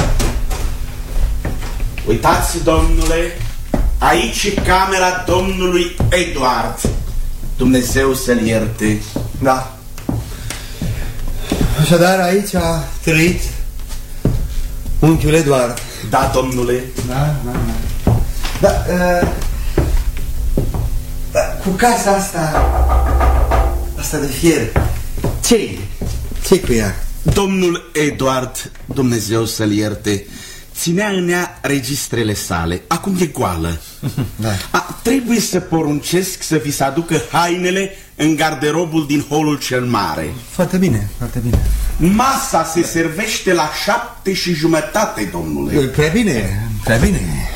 Uitați, domnule, aici e camera domnului Eduard. Dumnezeu să-l ierte. Da. Așadar, aici a trăit unchiul Eduard. Da, domnule. Da, da, da. Da, uh, da, cu casa asta, asta de fier, ce-i? Ce-i cu ea? Domnul Eduard, Dumnezeu să-l ierte, ținea în ea registrele sale. Acum e goală. Da. A, trebuie să poruncesc să vi se aducă hainele în garderobul din holul cel mare. Foarte bine, foarte bine. Masa se servește la șapte și jumătate, domnule. Prea bine, prea bine.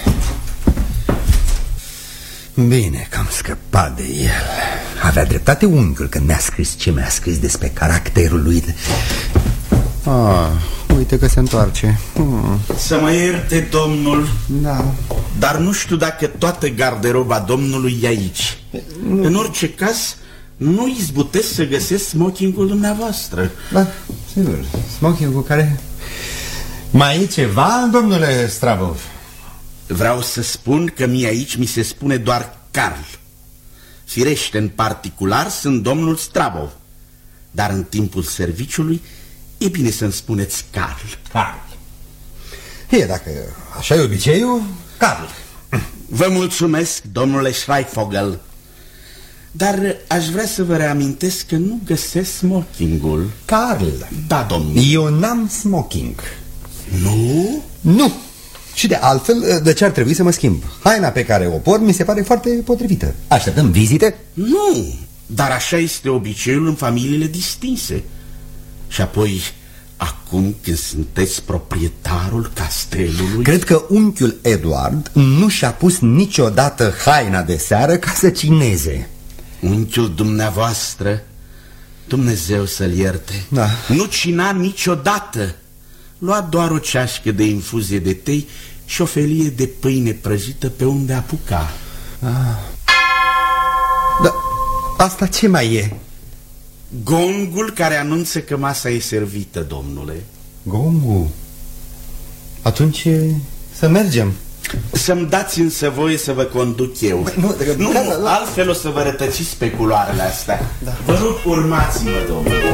Bine că am scăpat de el. Avea dreptate unchiul când mi-a scris ce mi-a scris despre caracterul lui. Ah, uite că se întoarce. hmm. Să mă ierte, domnul. Da. Dar nu știu dacă toată garderoba domnului e aici. nu. În orice caz, nu izbutesc să găsesc smokingul dumneavoastră. Da, sigur, smokingul care... Mai e ceva, domnule Strabov? Vreau să spun că mie aici mi se spune doar Carl. Firește, în particular sunt domnul Strabov. Dar în timpul serviciului e bine să-mi spuneți Carl. Carl. E, dacă așa e obiceiul, Carl. Vă mulțumesc, domnule Schreibogel. Dar aș vrea să vă reamintesc că nu găsesc smokingul. Carl. Da, domnul. Eu n-am smoking. Nu? Nu. Și de altfel, de ce ar trebui să mă schimb? Haina pe care o port mi se pare foarte potrivită. Așteptăm vizite? Nu, dar așa este obiceiul în familiile distinse. Și apoi, acum când sunteți proprietarul castelului? Cred că unchiul Edward nu și-a pus niciodată haina de seară ca să cineze. Unchiul dumneavoastră, Dumnezeu să-l ierte, da. Nu cina niciodată. Lua doar o ceașcă de infuzie de tei și o felie de pâine prăjită pe unde apuca. ah. Da, asta ce mai e? Gongul care anunță că masa e servită, domnule. Gongul? Atunci să mergem. Să-mi dați însă voie să vă conduc eu. Băi, nu, de, nu, da, nu da. altfel o să vă rătăciți pe culoarele astea, da. Vă rog, urmați-mă, domnule.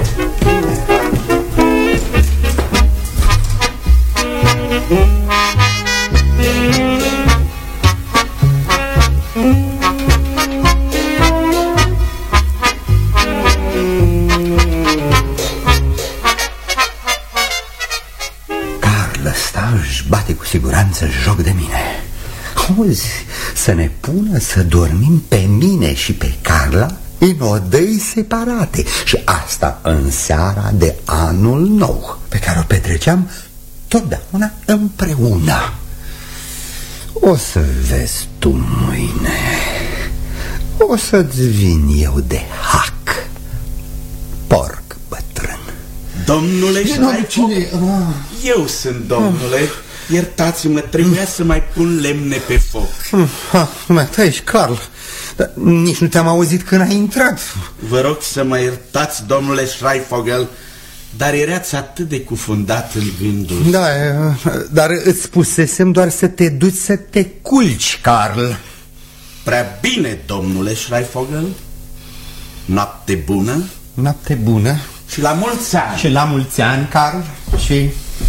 Carl ăsta își bate cu siguranță joc de mine. Auzi, să ne pună să dormim pe mine și pe Carla în odăi separate. Și asta în seara de anul nou, pe care o petreceam totdeauna împreună. O să vezi tu mâine. O să-ți vin eu de hac, porc bătrân. Domnule Schreifogel, eu sunt, domnule. Iertați-mă, trebuia să mai pun lemne pe foc. Ha, mai ești Carl, dar nici nu te-am auzit când ai intrat. Vă rog să mă iertați, domnule Schreifogel, dar erați atât de cufundat în gânduri. Da, dar îți spusesem doar să te duci să te culci, Carl. Prea bine, domnule Schreifogel. Noapte bună. Noapte bună. Și la mulți ani. Și la mulți ani, Carl. Și...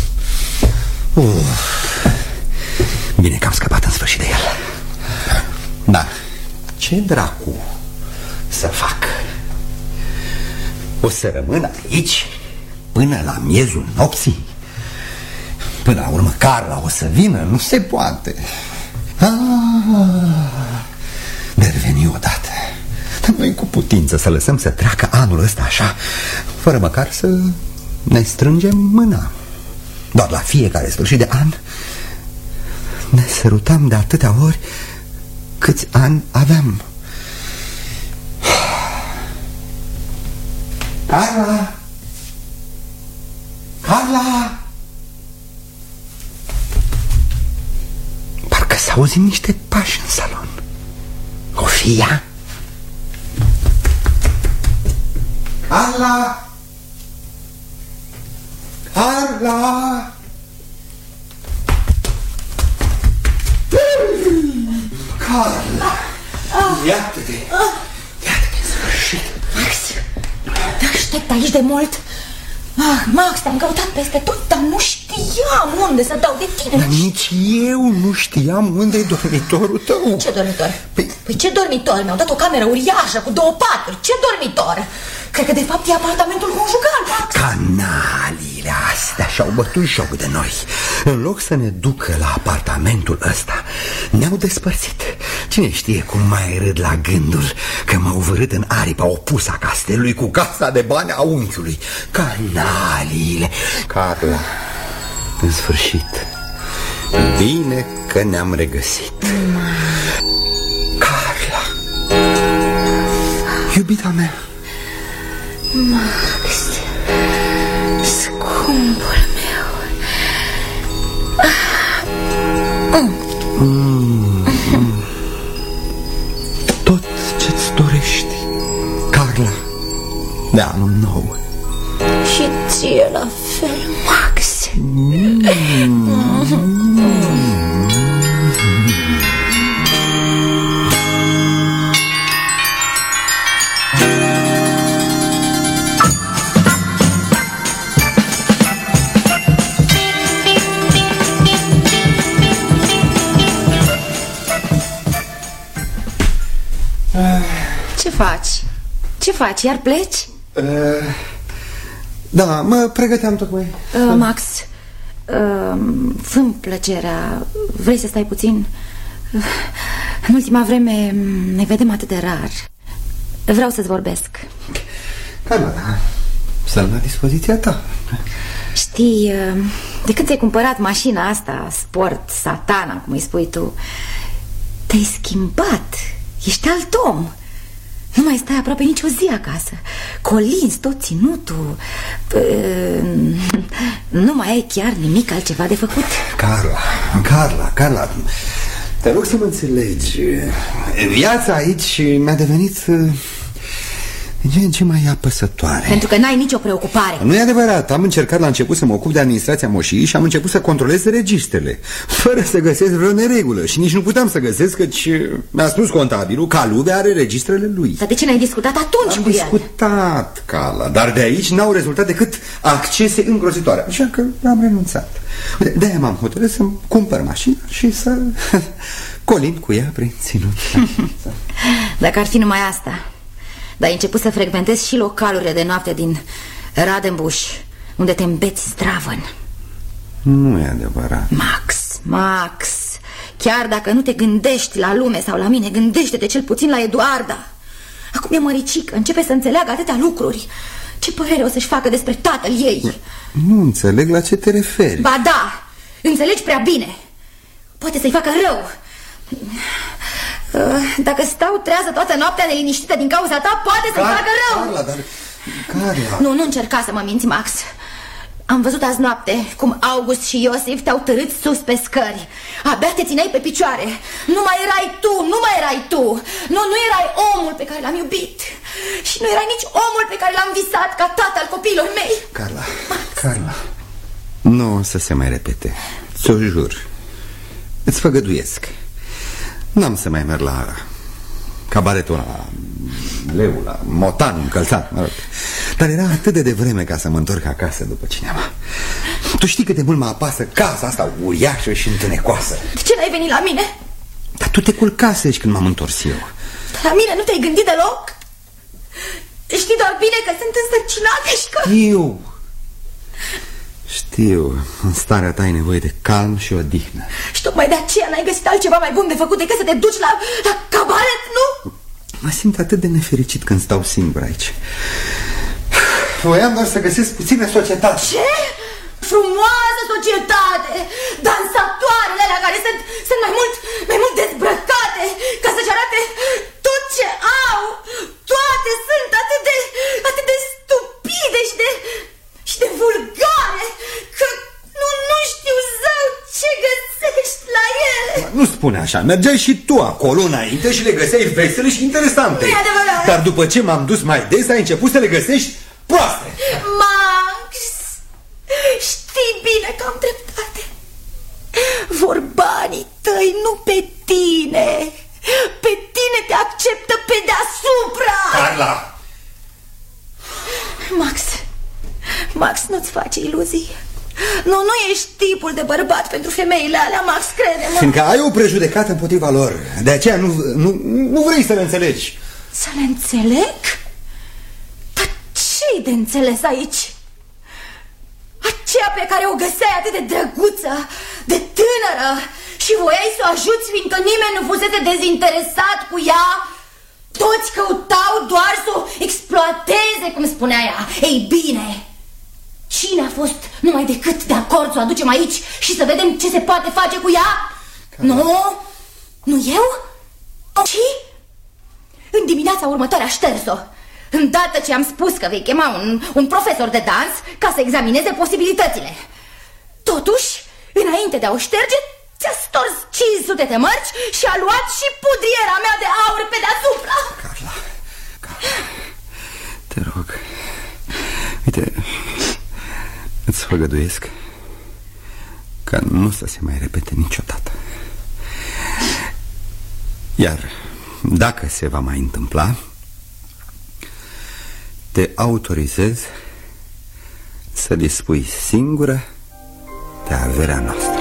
Uf. Bine că am scăpat în sfârșit de el. Da, ce dracu să fac? O să rămân aici până la miezul nopții? Până la urmă Carla o să vină? Nu se poate. Ah, de reveni odată. Dar nu-i cu putință să lăsăm să treacă anul ăsta așa, fără măcar să ne strângem mâna. Doar la fiecare sfârșit de an ne sărutam de atâtea ori câți ani aveam. Carla! Carla! Parcă s-auzim niște pași în salon. O fi ea? Carla! Carla! Carla! Iată-te! Iată-te în sfârșit! Max, te aștept aici de mult. Ah, Max, te-am căutat peste tot, dar nu știam unde să dau de tine. Dar nici eu nu știam unde e dormitorul tău. Ce dormitor? Păi, păi ce dormitor? Mi-au dat o cameră uriașă cu două paturi. Ce dormitor? Cred că de fapt e apartamentul conjugal, Max. Canaliile astea și-au bătut joc de noi. În loc să ne ducă la apartamentul ăsta, ne-au despărțit. Cine știe cum mai râd la gândul că m-au vârât în aripa opusă a castelului cu casa de bani a unchiului. Canaliile. Carla, în sfârșit, bine că ne-am regăsit. Carla, iubita mea. Max, scumpul meu. mm, mm. Tot ce-ți dorești, Carla, de anul nou. Și ție la fel, Max. mm. Ce faci? Ce faci? Iar pleci? Uh, da, mă pregăteam tocmai. uh, Max, uh, fă-mi plăcerea. Vrei să stai puțin? Uh, în ultima vreme ne vedem atât de rar. Vreau să-ți vorbesc. Calma, da. Sunt la dispoziția ta. Știi, de când ți-ai cumpărat mașina asta, sport, satana, cum îi spui tu, te-ai schimbat. Ești alt om. Nu mai stai aproape nicio zi acasă. Colinzi tot ținutul. Nu mai ai chiar nimic altceva de făcut. Carla, Carla, Carla, te rog să mă înțelegi. Viața aici mi-a devenit din ce în ce mai apăsătoare. Pentru că n-ai nicio preocupare. Nu e adevărat, am încercat la început să mă ocup de administrația moșiei și am început să controlez registrele, fără să găsesc vreo neregulă. Și nici nu puteam să găsesc, căci mi-a spus contabilul că Alube are registrele lui. Dar de ce n-ai discutat atunci am cu el? Am discutat, Carla, dar de aici n-au rezultat decât accese îngrozitoare. Așa că am renunțat. De-aia m-am hotărât să-mi cumpăr mașina și să colind cu ea prin ținut. Dacă ar fi numai asta. Dar ai început să frecventezi și localurile de noapte din Radenbush, unde te îmbeți zdravăn. Nu e adevărat. Max, Max, chiar dacă nu te gândești la lume sau la mine, gândește-te cel puțin la Eduarda. Acum e măricică, începe să înțeleagă atâtea lucruri. Ce părere o să-și facă despre tatăl ei? Nu înțeleg la ce te referi. Ba da, înțelegi prea bine. Poate să-i facă rău. Dacă stau trează toată noaptea neliniștită din cauza ta, poate să-i facă rău. Carla, dar... Carla... Nu, nu încerca să mă minți, Max. Am văzut azi noapte cum August și Iosif te-au târât sus pe scări. Abia te țineai pe picioare. Nu mai erai tu, nu mai erai tu. Nu, nu erai omul pe care l-am iubit. Și nu erai nici omul pe care l-am visat ca tată al copiilor mei. Carla, Max. Carla, nu o să se mai repete. Ți-o jur. Îți făgăduiesc. N-am să mai merg la cabaretul, la Leu, la Motan, încălțat, mă rog. Dar era atât de devreme ca să mă întorc acasă după cineva. Tu știi cât de mult mă apasă casa asta uriașă și întunecoasă. De ce n-ai venit la mine? Dar tu te culcasești când m-am întors eu. La mine nu te-ai gândit deloc? Știi doar bine că sunt însărcinată și că... Eu... Știu, în starea ta ai nevoie de calm și odihnă. Și tocmai de aceea n-ai găsit altceva mai bun de făcut decât să te duci la, la cabaret, nu? Mă simt atât de nefericit când stau singur aici. Voiam doar să găsesc puțină societate. Ce? Frumoasă societate! Dansatoarele alea care sunt, sunt mai mult, mai mult dezbrăcate, ca să-și arate tot ce au. Toate sunt atât de, atât de stupide și de... și de vulgare, că nu, nu știu zău ce găsești la ele. Nu spune așa, mergeai și tu acolo înainte și le găseai vesele și interesante. Nu e adevărat. Dar după ce m-am dus mai des, ai început să le găsești proaste. Max, știi bine că am dreptate. Vor banii tăi, nu pe tine. Pe tine te acceptă pe deasupra. Carla! Max, Max, nu-ți face iluzii. Nu, nu ești tipul de bărbat pentru femeile alea, Max, crede-mă. Fiindcă ai o prejudecată împotriva lor. De aceea nu, nu, nu vrei să le înțelegi. Să le înțeleg? Dar ce-i de înțeles aici? Aceea pe care o găseai atât de drăguță, de tânără, și voiai să o ajuți fiindcă nimeni nu fusese dezinteresat cu ea. Toți căutau doar să o exploateze, cum spunea ea. Ei bine, cine a fost numai decât de acord să o aducem aici și să vedem ce se poate face cu ea? Carla. Nu, nu eu, ci în dimineața următoare a șters-o. Îndată ce am spus că vei chema un, un profesor de dans ca să examineze posibilitățile. Totuși, înainte de a o șterge, ți-a stors cinci sute de mărci și a luat și pudriera mea de aur pe deasupra. Carla, Carla, te rog, uite, îți făgăduiesc că nu să se mai repete niciodată. Iar dacă se va mai întâmpla, te autorizez să dispui singură de averea noastră.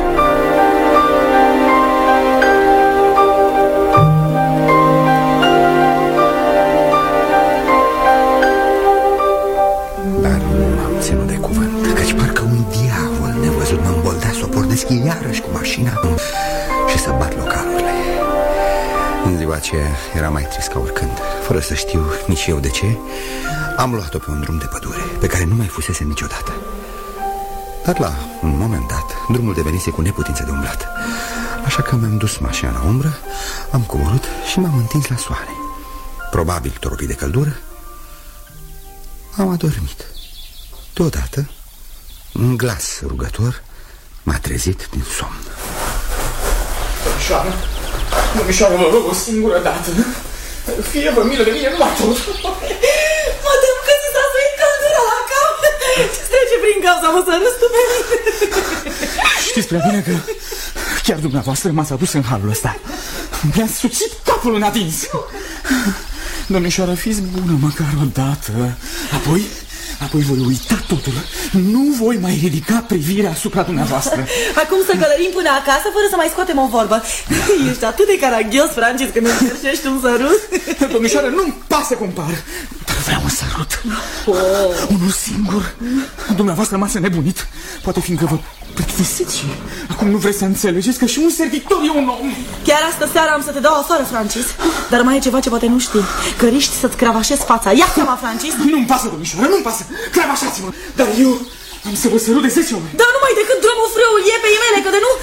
Dar nu am ținut de cuvânt, căci parcă un diavol nevăzut mă îmboldea să o pornesc iarăși cu mașina și să bat localurile. În ziua aceea era mai trist ca oricând. Fără să știu nici eu de ce, am luat-o pe un drum de pădure pe care nu mai fusese niciodată. Dar la un moment dat, drumul devenise cu neputință de umblat. Așa că mi-am dus mașina la umbră, am coborât și m-am întins la soare. Probabil toropit de căldură, am adormit. Deodată, un glas rugător m-a trezit din somn. Domnișoară, domnișoară, vă rog o singură dată. Fie vă milă de mine, numai tot. Mă tem că ți s-a suit căldura la cap. Ce-ți trece prin cap să mă sărâți tu pe mine? Știți prea bine că chiar dumneavoastră m-ați adus în halul ăsta. Mi-ați sucit capul în atins. Domnișoară, fiți bună măcar o dată. Apoi, apoi voi uita totul. Nu voi mai ridica privirea asupra dumneavoastră. Acum să călărim până acasă fără să mai scoatem o vorbă. Ești atât de caragios, Francis, când îmi cerșești un sărut. Domnișoară, nu-mi pasă cum par, dar vreau un sărut. Oh. Unul singur. Dumneavoastră m-ați nebunit. Poate fiindcă vă plictisiți și acum nu vreți să înțelegeți că și un servitor e un om. Chiar astă seara am să te dau afară, Francis. Dar mai e ceva ce poate nu știi. Că riști să-ți cravașezi fața. Ia seama, Francis. Nu-mi pasă, domnișoară, nu-mi pasă. Cravașați-mă. Dar eu am să vă sărut de zece ori. Dar numai decât drumul frâul e pe mele, că de nu...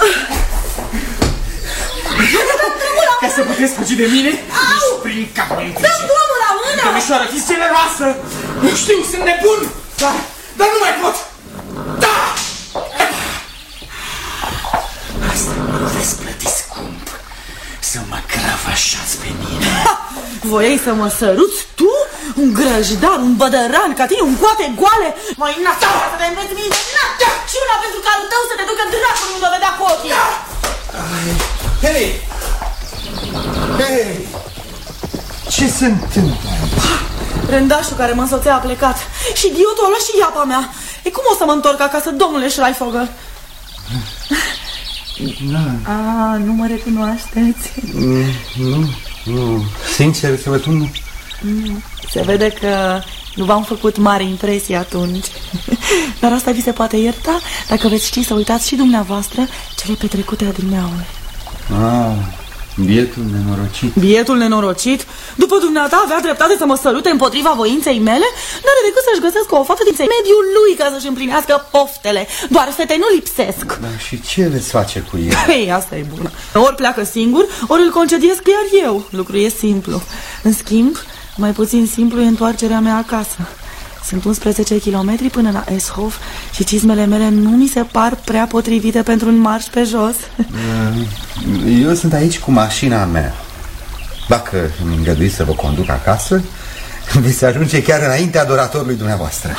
Ca să puteți fugi de mine, nici prin capul între. Dă-mi drumul la mână! Domnișoară, fiți generoasă. Nu știu, sunt nebun. Dar, dar nu mai pot. Da! Asta mă veți plăti scump. Să mă cravașați pe mine. Ha! Voiai să mă săruți tu? Un grăjdar, un bădăran ca tine, un coate goale? Mai națara să te înveți mine. Și una pentru calul tău să te ducă dracul, nu mă vedea cu ochii. Hei! Hei! Ce se întâmplă? Rândașul care mă însoțea a plecat. Și idiotul a luat și iapa mea. E cum o să mă întorc acasă, domnule Schreifogel? Da. A, nu mă recunoașteți? Mm, nu, nu. Sincer să vă spun, nu. Mm, se vede că nu v-am făcut mare impresie atunci. Dar asta vi se poate ierta dacă veți ști să uitați și dumneavoastră cele petrecute adineauri. Ah, bietul nenorocit. Bietul nenorocit? După dumneata avea dreptate să mă sărute împotriva voinței mele? N-are decât să-și găsească o fată din mediul lui ca să-și împlinească poftele. Doar fete nu lipsesc. Dar și ce veți face cu el? Ei, asta e bună. Ori pleacă singur, ori îl concediesc iar eu. Lucrul e simplu. În schimb, mai puțin simplu e întoarcerea mea acasă. Sunt unsprezece kilometri până la Eshof și cizmele mele nu mi se par prea potrivite pentru un marș pe jos. Eu sunt aici cu mașina mea. Dacă îmi îngăduiți să vă conduc acasă, veți ajunge chiar înaintea adoratorului dumneavoastră.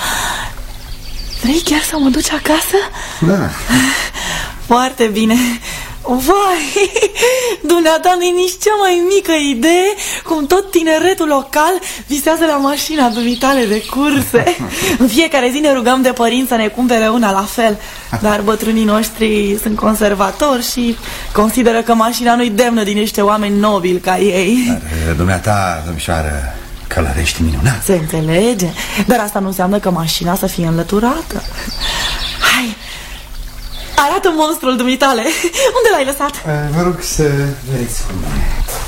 Vrei chiar să mă duci acasă? Da. Foarte bine. Vai, dumneata nu-i nici cea mai mică idee cum tot tineretul local visează la mașina dumitale de curse. În fiecare zi ne rugăm de părinți să ne cumpere una la fel. Dar bătrânii noștri sunt conservatori și consideră că mașina nu-i demnă din niște oameni nobili ca ei. Dar dumneata, domnișoară, călărești minunat. Se înțelege, dar asta nu înseamnă că mașina să fie înlăturată. Hai, arată monstrul dumitale. Unde l-ai lăsat? Vă rog să veniți cu mine.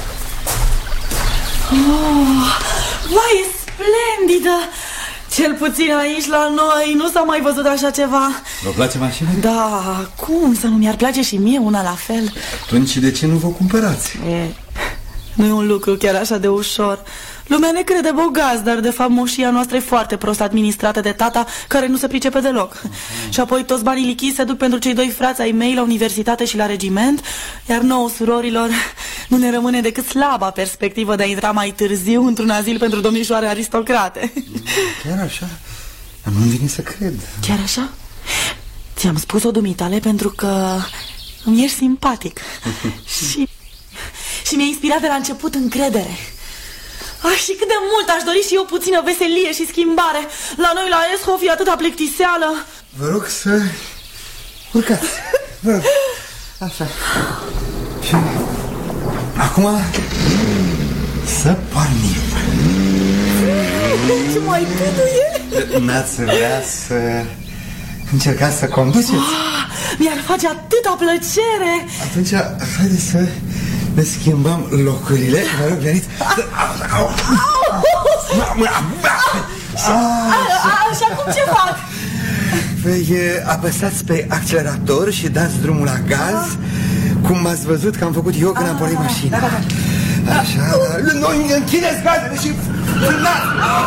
Oh, vai, e splendidă. Cel puțin aici la noi nu s-a mai văzut așa ceva. Vă place mașina? Da, cum să nu mi-ar place și mie una la fel? Atunci de ce nu vă cumpărați? E, nu e un lucru chiar așa de ușor. Lumea ne crede bogați, dar de fapt moșia noastră e foarte prost administrată de tata, care nu se pricepe deloc. Uh-huh. Și apoi toți banii lichizi se duc pentru cei doi frați ai mei la universitate și la regiment, iar nouă, surorilor, nu ne rămâne decât slaba perspectivă de a intra mai târziu într-un azil pentru domnișoare aristocrate. Chiar așa? Nu-mi vine să cred. Chiar așa? Ți-am spus-o dumitale pentru că îmi ești simpatic. și, și mi-a inspirat de la început încredere. Ah, și cât de mult aș dori și eu puțină veselie și schimbare. La noi la Eshof e atâta plictiseală. Vă rog să urcați. Vă rog. Așa. Și acum să pornim. Ce mai tâduie? N-ați vrea să încercați să conduceți? Oh, mi-ar face atâta plăcere. Atunci, haideți să ne schimbăm locurile. Vă rog, veniți. Și acum ce fac? Păi apăsați pe accelerator și dați drumul la gaz, cum m-ați văzut că am făcut eu când am pornit mașina. Așa, noi închideți gazele și frânați!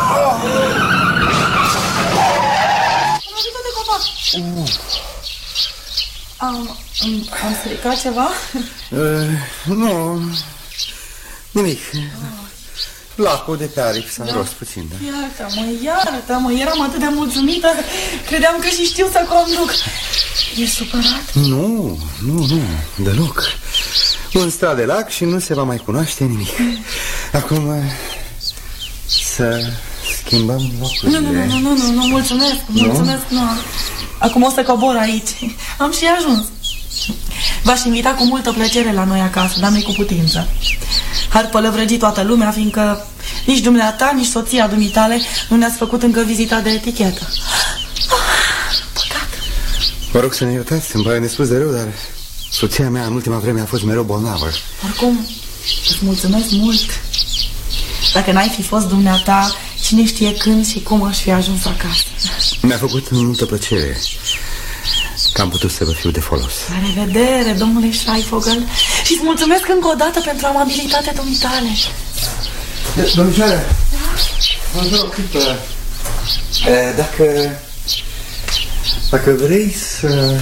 Am, am stricat ceva? Uh, nu, nimic. Lacul de pe aripi s-a rost puțin, da? Iartă-mă, iartă-mă, eram atât de mulțumită. Credeam că și știu să conduc. E supărat? Nu, nu, nu, deloc. Un strat de lac și nu se va mai cunoaște nimic. Acum să schimbăm locurile. Nu, nu, nu, nu, nu, nu, mulțumesc, mulțumesc, nu? nu. Acum o să cobor aici. Am și ajuns. V-aș invita cu multă plăcere la noi acasă, dar nu-i cu putință. Ar pălăvrăgi toată lumea, fiindcă nici dumneata, nici soția dumitale nu ne-ați făcut încă vizita de etichetă. Păcat. Vă rog să ne iertați, îmi pare nespus de rău, dar soția mea în ultima vreme a fost mereu bolnavă. Oricum, îți mulțumesc mult. Dacă n-ai fi fost dumneata, cine știe când și cum aș fi ajuns acasă. Mi-a făcut multă plăcere că am putut să vă fiu de folos. La revedere, domnule Schreifogel. Și îți mulțumesc încă o dată pentru amabilitatea dumitale. Domnișoară, vă rog o clipă. Dacă... Dacă vrei să...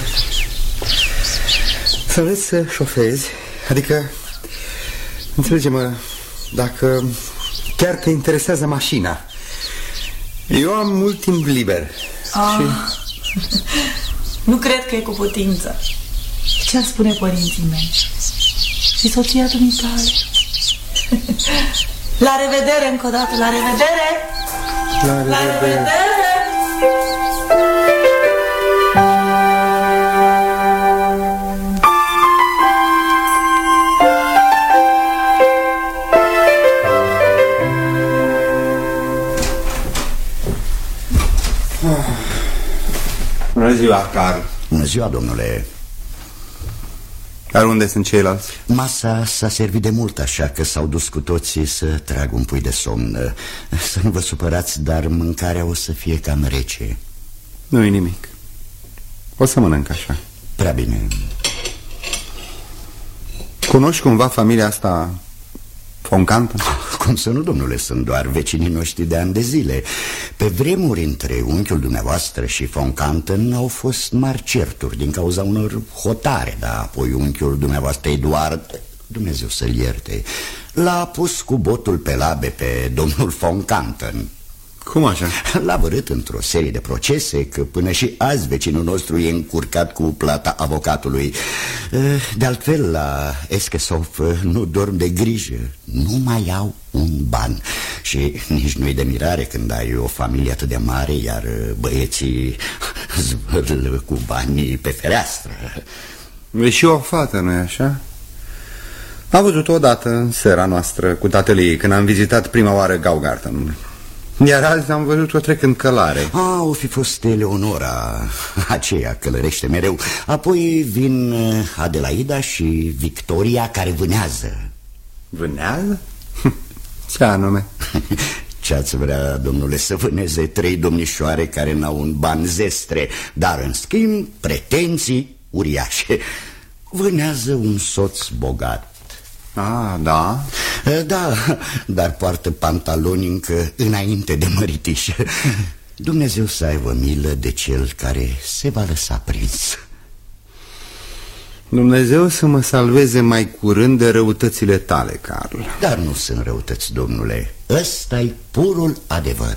Să vreți să șofezi, adică... Înțelege-mă, dacă chiar te interesează mașina. Eu am mult timp liber. Ah. Și... Nu cred că e cu putință. Ce ar spune părinții mei? Și soția dumitale? La revedere încă o dată, la revedere! La revedere! La revedere! Bună ziua, Carl. Bună ziua, domnule. Dar unde sunt ceilalți? Masa s-a servit de mult, așa că s-au dus cu toții să tragă un pui de somn. Să nu vă supărați, dar mâncarea o să fie cam rece. Nu-i nimic. O să mănânc așa. Prea bine. Cunoști cumva familia asta von Canton? Cum să nu, domnule, sunt doar vecinii noștri de ani de zile. Pe vremuri, între unchiul dumneavoastră și von Canton au fost mari certuri din cauza unor hotare, dar apoi unchiul dumneavoastră Eduard, Dumnezeu să-l ierte, l-a pus cu botul pe labe pe domnul von Canton. Cum așa? L-a vărât într-o serie de procese, că până și azi vecinul nostru e încurcat cu plata avocatului. De altfel, la Eschesov nu dorm de grijă, nu mai au un ban. Și nici nu-i de mirare când ai o familie atât de mare, iar băieții zvârlă cu banii pe fereastră. E și o fată, nu-i așa? Am văzut odată în seara noastră cu tatăl ei, când am vizitat prima oară Gaugarten. Iar azi am văzut-o trecând călare. A, o fi fost Eleonora, aceea călărește mereu. Apoi vin Adelaida și Victoria, care vânează. Vânează? Ce anume? Ce-ați vrea, domnule, să vâneze trei domnișoare care n-au un ban zestre, dar în schimb pretenții uriașe. Vânează un soț bogat. Ah, da? Da, dar poartă pantaloni încă înainte de măritiș. Dumnezeu să aibă milă de cel care se va lăsa prins. Dumnezeu să mă salveze mai curând de răutățile tale, Carl. Dar nu sunt răutăți, domnule. Ăsta-i purul adevăr.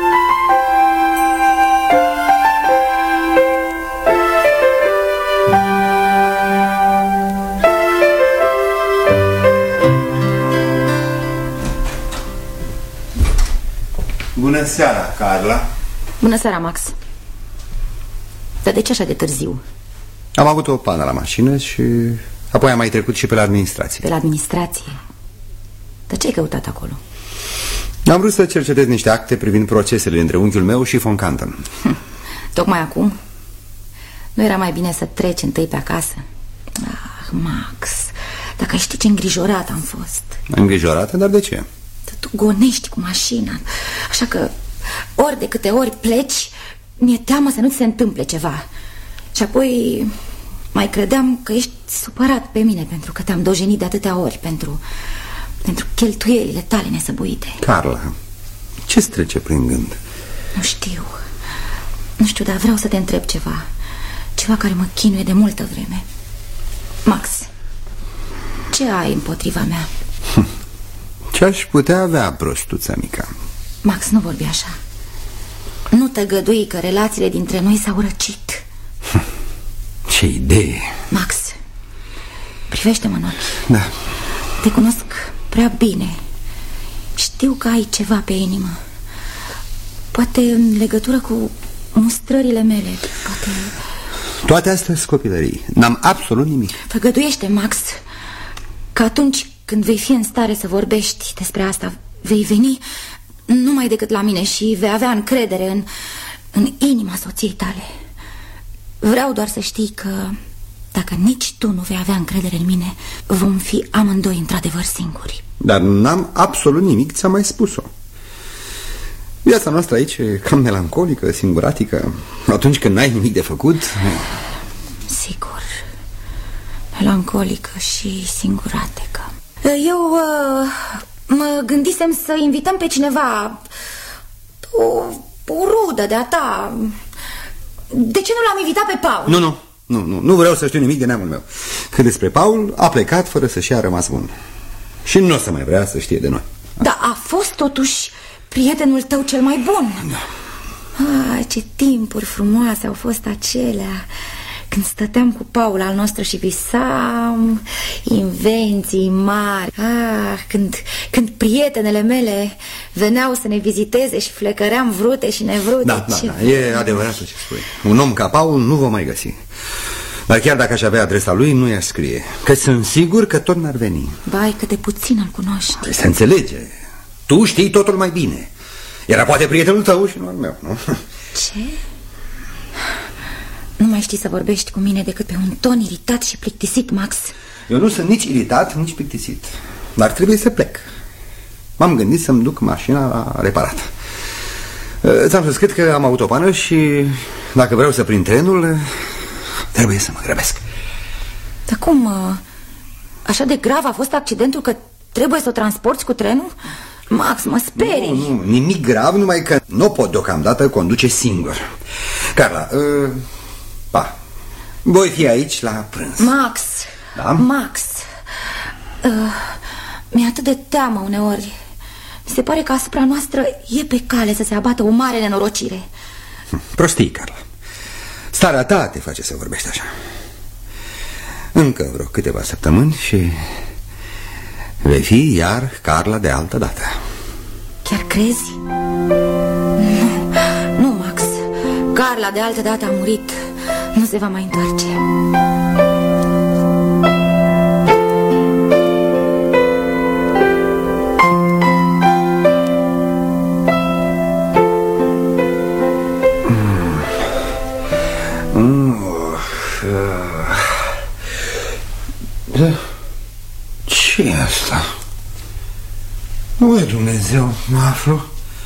Bună seara, Carla. Bună seara, Max. Dar de ce așa de târziu? Am avut o pană la mașină și apoi am mai trecut și pe la administrație. Pe la administrație? Dar ce ai căutat acolo? Am vrut să cercetez niște acte privind procesele dintre unchiul meu și von Canton. Hm. Tocmai acum? Nu era mai bine să treci întâi pe acasă? Ah, Max, dacă ai ști ce îngrijorat am fost. Îngrijorată? Dar de ce? Tu gonești cu mașina, așa că ori de câte ori pleci, mi-e teamă să nu ți se întâmple ceva. Și apoi mai credeam că ești supărat pe mine pentru că te-am dojenit de atâtea ori, pentru, pentru cheltuielile tale nesăbuite. Carla, ce-ți trece prin gând? Nu știu. Nu știu, dar vreau să te întreb ceva. Ceva care mă chinuie de multă vreme. Max, ce ai împotriva mea? Ce-aș putea avea, prostuța mica? Max, nu vorbi așa. Nu tăgădui că relațiile dintre noi s-au răcit. Ce idee! Max, privește-mă în ochi. Da. Te cunosc prea bine. Știu că ai ceva pe inimă. Poate în legătură cu mustrările mele. Poate... Toate astea sunt copilării. N-am absolut nimic. Făgăduiește, Max, că atunci când vei fi în stare să vorbești despre asta, vei veni numai decât la mine și vei avea încredere în, în inima soției tale. Vreau doar să știi că dacă nici tu nu vei avea încredere în mine, vom fi amândoi într-adevăr singuri. Dar n-am absolut nimic, ți-am mai spus-o. Viața noastră aici e cam melancolică, singuratică. Atunci când n-ai nimic de făcut... Sigur. Melancolică și singuratică. Eu uh, mă gândisem să invităm pe cineva, o, o rudă de-a ta. De ce nu l-am invitat pe Paul? Nu, nu, nu, nu, nu vreau să știu nimic de neamul meu. Că despre Paul a plecat fără să-și a rămas bun. Și nu o să mai vrea să știe de noi. Dar a fost totuși prietenul tău cel mai bun. Da. Ah, ce timpuri frumoase au fost acelea, când stăteam cu Paul al nostru și visam invenții mari. Ah, când, când prietenele mele veneau să ne viziteze și flecăream vrute și nevrute. Da, da, da, e adevărat ce spui. Un om ca Paul nu vom mai găsi. Dar chiar dacă aș avea adresa lui, nu i-aș scrie, că sunt sigur că tot n-ar veni. Bai, cât de puțin îl cunoști. Se înțelege. Tu știi totul mai bine. Era poate prietenul tău și nu al meu, nu? Ce? Nu mai știi să vorbești cu mine decât pe un ton iritat și plictisit, Max. Eu nu sunt nici iritat, nici plictisit. Dar trebuie să plec. M-am gândit să-mi duc mașina la reparat. Ți-am să scris că am autopană și dacă vreau să prind trenul, trebuie să mă grăbesc. Dar cum? Așa de grav a fost accidentul că trebuie să o transporti cu trenul? Max, mă sperii. Nu, nu, nimic grav, numai că nu pot deocamdată conduce singur. Carla, uh, pa, voi fi aici la prânz. Max, da? Max, uh, mi-e atât de teamă uneori. Mi se pare că asupra noastră e pe cale să se abată o mare nenorocire. Prostii, Carla. Starea ta te face să vorbești așa. Încă vreo câteva săptămâni și vei fi iar Carla de altă dată. Chiar crezi? Nu, nu, Max. Carla de altă dată a murit. Nu se va mai întoarce. Ce e asta? Ui, Dumnezeu, mă aflu.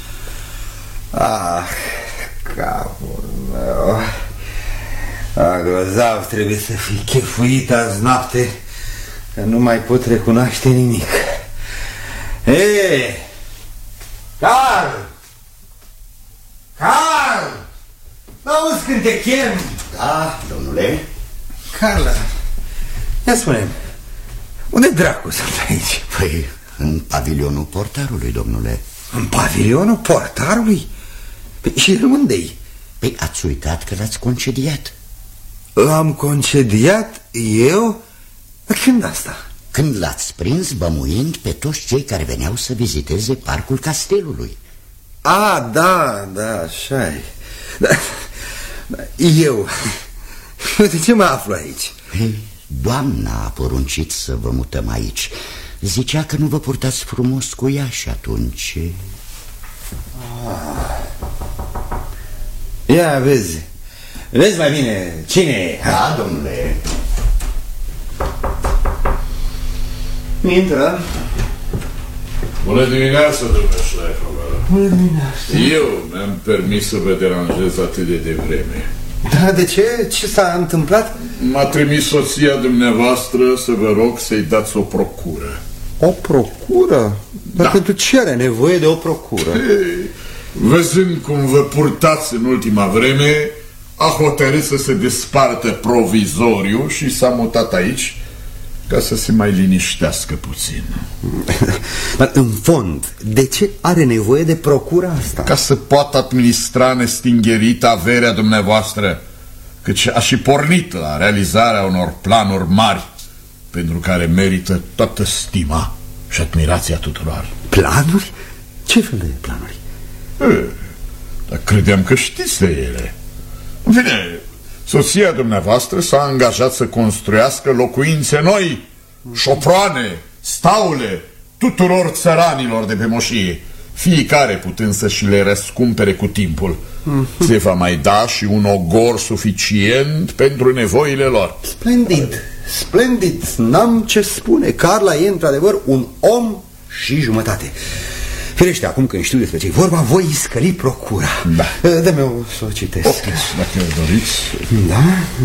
Ah, capul meu. Ah, grozav, trebuie să fii chefuit azi noapte, că nu mai pot recunoaște nimic. Hei! Carl! Carl! N-auzi când te chem? Da, domnule? Carla, ia spune-mi, unde dracu sunt aici? Păi, în pavilionul portarului, domnule. În pavilionul portarului? Păi, și unde-i? Păi ați uitat că l-ați concediat. L-am concediat eu? Când asta? Când l-ați prins bămuind pe toți cei care veneau să viziteze parcul castelului. A, da, da, așa-i. Da, da, eu... De ce mă aflu aici? Păi, doamna a poruncit să vă mutăm aici. Zicea că nu vă purtați frumos cu ea și atunci... Ah. Ia, vezi. Vezi mai bine cine e. Da, domnule. Intră. Bună dimineața, domnule Schleifer. Eu mi-am permis să vă deranjez atât de devreme. Da, de ce? Ce s-a întâmplat? M-a trimis soția dumneavoastră să vă rog să-i dați o procură. O procură? Dar Da. pentru ce are nevoie de o procură? Ei, văzând cum vă purtați în ultima vreme, a hotărât să se despartă provizoriu și s-a mutat aici ca să se mai liniștească puțin. Dar în fond, de ce are nevoie de procura asta? Ca să poată administra nestingherit averea dumneavoastră, căci a și pornit la realizarea unor planuri mari pentru care merită toată stima și admirația tuturor. Planuri? Ce fel de planuri? E, dar credeam că știți de ele. În fine, soția dumneavoastră s-a angajat să construiască locuințe noi, șoproane, staule, tuturor țăranilor de pe moșie, fiecare putând să și le răscumpere cu timpul. Se va mai da și un ogor suficient pentru nevoile lor. Splendid, splendid, n-am ce spune. Carla e într-adevăr un om și jumătate. Firește, acum când știu despre ce-i vorba, voi scăli procura. Da. Dă-mi o să o citesc. Opreți, dacă o doriți. Da?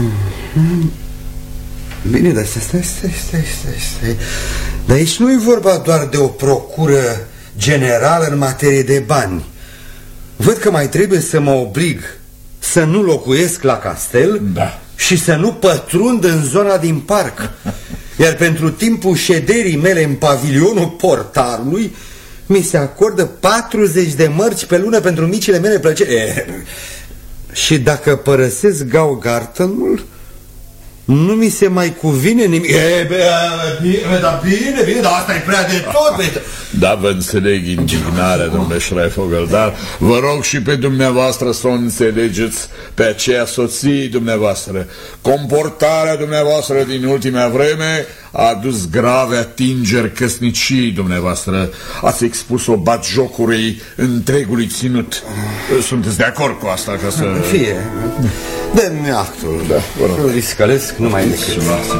Bine, dar stai, stai, stai, stai, stai, stai. Dar aici nu e vorba doar de o procură generală în materie de bani. Văd că mai trebuie să mă oblig să nu locuiesc la castel, da, și să nu pătrund în zona din parc. Iar pentru timpul șederii mele în pavilionul portarului mi se acordă patruzeci de mărci pe lună pentru micile mele plăceri. E, și dacă părăsesc Gaugartenul, nu mi se mai cuvine nimic. E, bine, dar bine, bine, dar asta e prea de tot. Bine. Da, vă înțeleg indignarea, domnule Schreifogel, dar vă rog și pe dumneavoastră să o înțelegeți pe aceea soției dumneavoastră. Comportarea dumneavoastră din ultima vreme a adus grave atingeri căsniciei dumneavoastră. Ați expus-o batjocului întregului ținut. Sunteți de acord cu asta? Ca să... Fie. Dă-mi actul. Da, vă rog. Îl scălesc numai decât.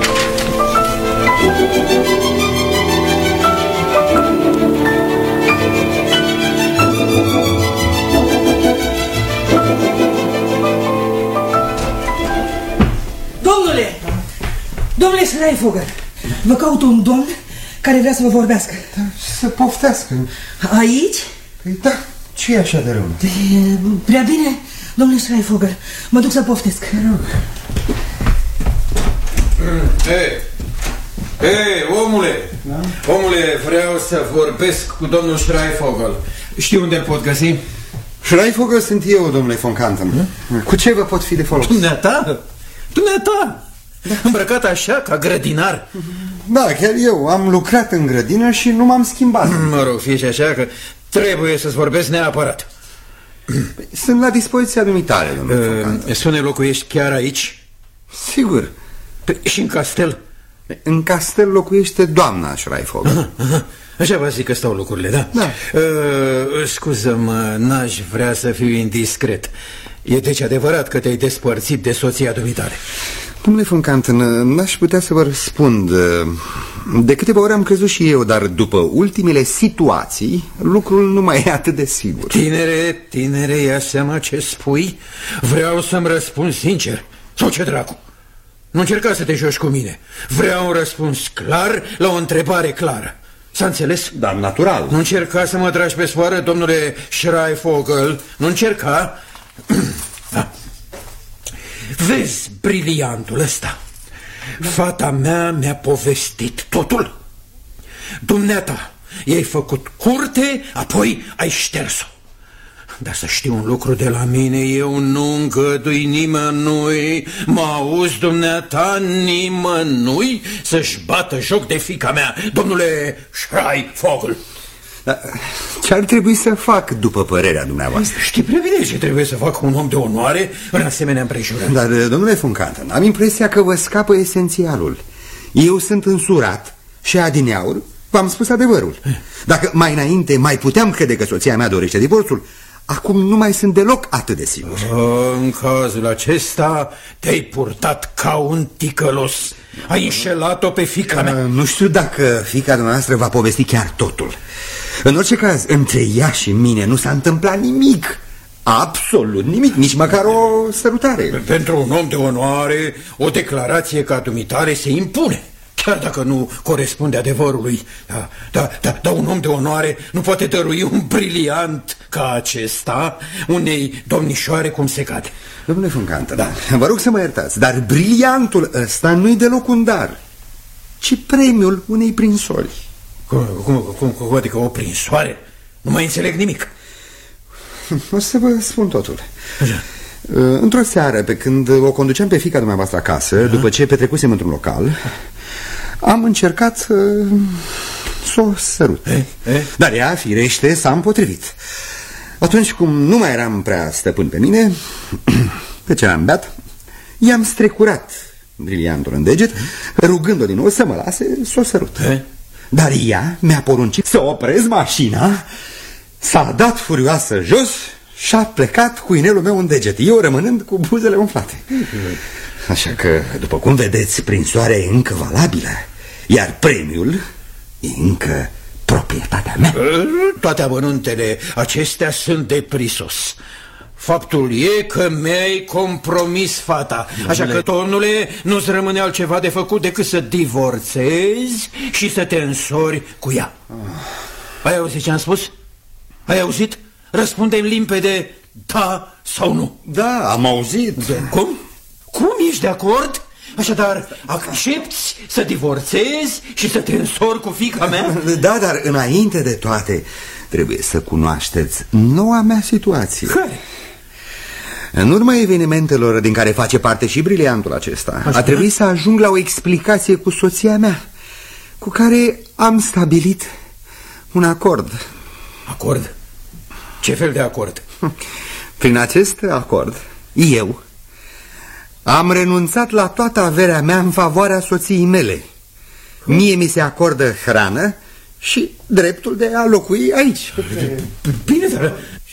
Domnule! Domnule Schreifogel, vă caut un domn care vrea să vă vorbească. Da, să poftească. Aici? Păi da, ce e așa de rău? De, prea bine, domnule Schreifogel, mă duc să poftesc. Hei, hei, omule, da? Omule, vreau să vorbesc cu domnul Schreifogel. Știu unde îl pot găsi? Schreifogel sunt eu, domnule von Canten. Hmm? Cu ce vă pot fi de folos? Dumneata? Dumneata? Da. Îmbrăcat așa, ca grădinar? Da, chiar eu am lucrat în grădină și nu m-am schimbat. Mă rog, fie și așa, că trebuie să-ți vorbesc neapărat. Sunt la dispoziția dumitale, domnule von Canten. Spune, locuiești chiar aici? Sigur. Și în castel? În castel locuiește doamna Schreifogel. Aha, aha. Așa vă zic că stau lucrurile, da? Da. Uh, Scuză-mă, n-aș vrea să fiu indiscret. E deci adevărat că te-ai despărțit de soția dumitale? Domnule von Canten, n-aș putea să vă răspund. De câteva ori am crezut și eu, dar după ultimele situații, lucrul nu mai e atât de sigur. Tinere, tinere, ia seama ce spui? Vreau să-mi răspund sincer. Sau ce dracu? Nu încerca să te joci cu mine. Vreau un răspuns clar la o întrebare clară. S-a înțeles? Dar natural. Nu încerca să mă tragi pe soară, domnule Schreifogel. Nu încerca. Da. Vezi briliantul ăsta? Fata mea mi-a povestit totul. Dumneata, i-ai făcut curte, apoi ai șters-o. Dar să știu un lucru de la mine, eu nu îngădui nimănui, mă auzi, dumneata, nimănui să-și bată joc de fiica mea, domnule Schreifogel. Ce ar trebui să fac, după părerea dumneavoastră? Știi prea bine ce trebuie să fac un om de onoare în asemenea împrejurări. Dar, domnule von Canten, am impresia că vă scapă esențialul. Eu sunt însurat și adineauri v-am spus adevărul. Dacă mai înainte mai puteam crede că soția mea dorește divorțul, acum nu mai sunt deloc atât de sigur. În cazul acesta te-ai purtat ca un ticălos. Ai înșelat-o pe fiica mea. Nu știu dacă fiica dumneavoastră va povesti chiar totul. În orice caz, între ea și mine nu s-a întâmplat nimic. Absolut nimic, nici măcar o sărutare. Pentru un om de onoare, o declarație ca dumitare se impune, chiar dacă nu corespunde adevărului. Da, da, da, da, un om de onoare nu poate dărui un briliant ca acesta unei domnișoare cum se cade. Domnule Funcantă, da, vă rog să mă iertați, dar briliantul ăsta nu-i deloc un dar, ci premiul unei prinsori. Cum, cum, cum, cum adică o prinsoare? Nu mai înțeleg nimic. O să vă spun totul. Așa. Într-o seară, pe când o conduceam pe fiica dumneavoastră acasă, Aha. după ce petrecusem într-un local, am încercat să, să o sărut. E? E? Dar ea, firește, s-a împotrivit. Atunci, cum nu mai eram prea stăpân pe mine, pe ce am beat, i-am strecurat briliantul în deget, rugând-o din nou să mă lase să o sărut. E? Dar ea mi-a poruncit să oprez mașina, s-a dat furioasă jos și a plecat cu inelul meu în deget, eu rămânând cu buzele umflate. Așa că, după cum vedeți, prinsoarea e încă valabilă, iar premiul e încă proprietatea mea. Toate amănuntele acestea sunt de prisos. Faptul e că mi-ai compromis fata. Așa că, domnule, nu-ți rămâne altceva de făcut decât să divorțezi și să te însori cu ea. Ai auzit ce am spus? Ai auzit? Răspunde-mi limpede, da sau nu. Da, am auzit. Cum? Cum ești de acord? Așadar, accepti să divorțezi și să te însori cu fiica mea? Da, dar înainte de toate trebuie să cunoașteți noua mea situație. Care? În urma evenimentelor din care face parte și briliantul acesta, Așa? a trebuit să ajung la o explicație cu soția mea, cu care am stabilit un acord. Acord? Ce fel de acord? Prin acest acord, eu am renunțat la toată averea mea în favoarea soției mele. Mie mi se acordă hrană și dreptul de a locui aici. Bine, dar...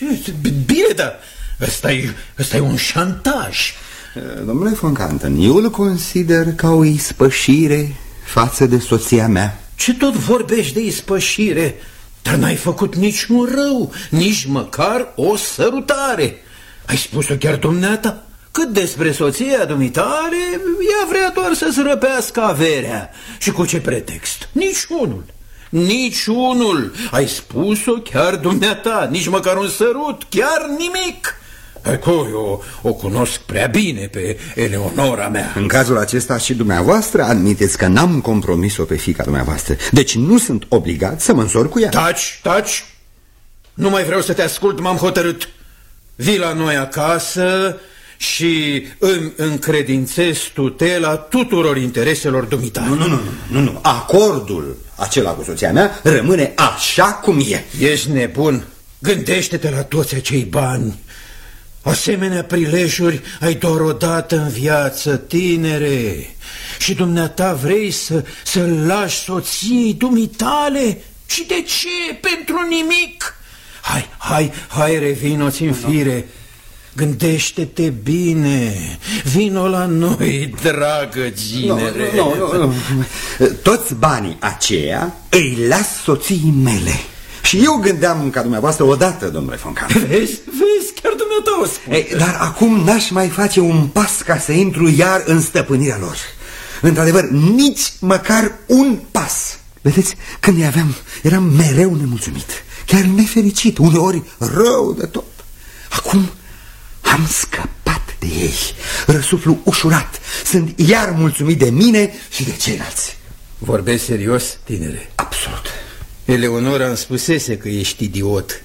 Bine, dar... Ăsta-i ăsta-i un șantaj. Domnule von Canten, eu îl consider ca o ispășire față de soția mea. Ce tot vorbești de ispășire? Dar n-ai făcut niciun rău, nici măcar o sărutare. Ai spus-o chiar dumneata? Cât despre soția dumitare, ea vrea doar să-ți răpească averea. Și cu ce pretext? Niciunul. Niciunul. Ai spus-o chiar dumneata, nici măcar un sărut, chiar nimic. Ecco, eu o cunosc prea bine pe Eleonora mea. În cazul acesta și dumneavoastră admiteți că n-am compromis-o pe fiica dumneavoastră. Deci nu sunt obligat să mă însor cu ea. Taci, taci. Nu mai vreau să te ascult, m-am hotărât. Vii la noi acasă și îmi încredințez tutela tuturor intereselor dumitale. Nu, nu, nu, nu, nu. Acordul acela cu soția mea rămâne așa cum e. Ești nebun? Gândește-te la toți acei bani. Asemenea prilejuri ai doar o dată în viață, tinere. Și dumneata vrei să, să-l lași soției dumitale? Și de ce? Pentru nimic? Hai, hai, hai, revino-ți în fire. Gândește-te bine. Vino la noi, dragă ginere. Nu, nu, nu, nu. Toți banii aceia îi las soției mele. Și eu gândeam ca dumneavoastră odată, domnule von Canten. Vezi, vezi, chiar dumneata o spune. Ei, dar acum n-aș mai face un pas ca să intru iar în stăpânirea lor. Într-adevăr, nici măcar un pas. Vedeți, când ne aveam, eram mereu nemulțumit, chiar nefericit, uneori rău de tot. Acum am scăpat de ei, răsuflu ușurat, sunt iar mulțumit de mine și de ceilalți. Vorbești serios, tinere? Absolut. Eleonora îmi spusese că ești idiot,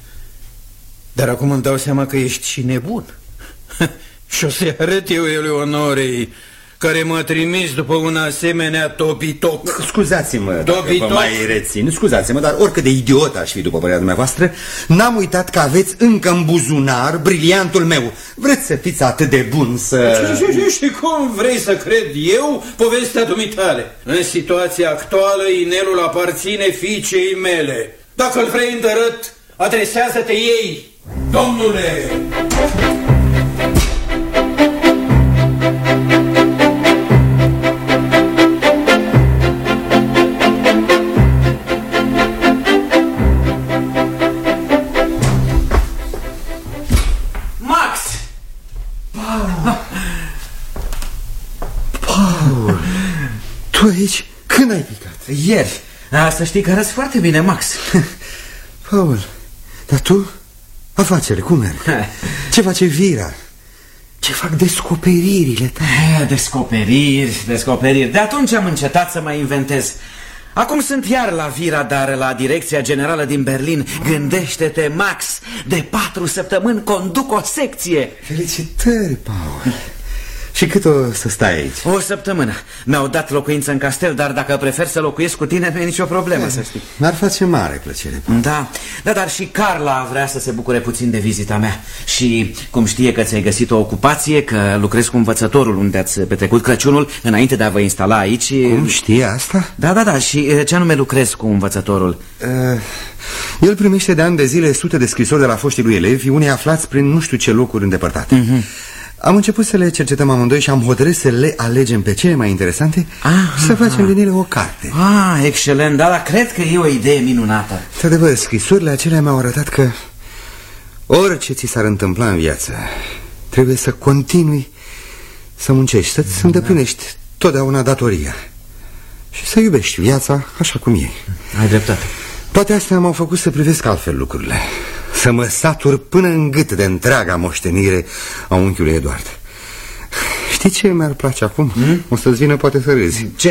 dar acum îmi dau seama că ești și nebun. Și o să arăt eu Eleonorei, care m-a trimis după un asemenea topitoc. Scuzați-mă dacă vă mai rețin, scuzați-mă, dar oricât de idiot aș fi după părerea dumneavoastră, n-am uitat că aveți încă în buzunar briliantul meu. Vreți să fiți atât de bun să... Și, și, și cum vrei să cred eu povestea dumitale? În situația actuală, inelul aparține fiicei mele. Dacă îl vrei îndărât, adresează-te ei. domnule! Max! Paul! Paul! Tu aici? Când ai picat? Ieri. A, să știi că arăți foarte bine, Max. Paul, dar tu? Afacere, cum merg? Ce face Vira? Ce fac descoperirile tale? Descoperiri, descoperiri. De atunci am încetat să mai inventez. Acum sunt iar la Vira, dar la Direcția Generală din Berlin. Gândește-te, Max, de patru săptămâni conduc o secție. Felicitări, Paul. Și cât o să stai aici? O săptămână. Mi-au dat locuință în castel, dar dacă prefer să locuiesc cu tine, nu e nicio problemă, e, să știi. Mi-ar face mare plăcere, Paul. Da, da, dar și Carla vrea să se bucure puțin de vizita mea. Și cum știe că ți-ai găsit o ocupație, că lucrezi cu învățătorul unde ați petrecut Crăciunul, înainte de a vă instala aici... Cum știe asta? Da, da, da, și ce anume lucrezi cu învățătorul? Uh, el primește de ani de zile sute de scrisori de la foștii lui elevi, unii aflați prin nu știu ce locuri îndepărtate. Uh-huh. Am început să le cercetăm amândoi și am hotărât să le alegem pe cele mai interesante ah, și să facem din ele o carte. Ah, excelent, da, dar cred că e o idee minunată. Într-adevăr, scrisurile acelea mi-au arătat că orice ți s-ar întâmpla în viață, trebuie să continui să muncești, să-ți îndeplinești totdeauna datoria și să iubești viața așa cum e. Ai dreptate. Toate astea m-au făcut să privesc altfel lucrurile, să mă satur până în gât de întreaga moștenire a unchiului Eduard. Știi ce mi-ar place acum? Hmm? O să-ți vină poate să râzi. Ce?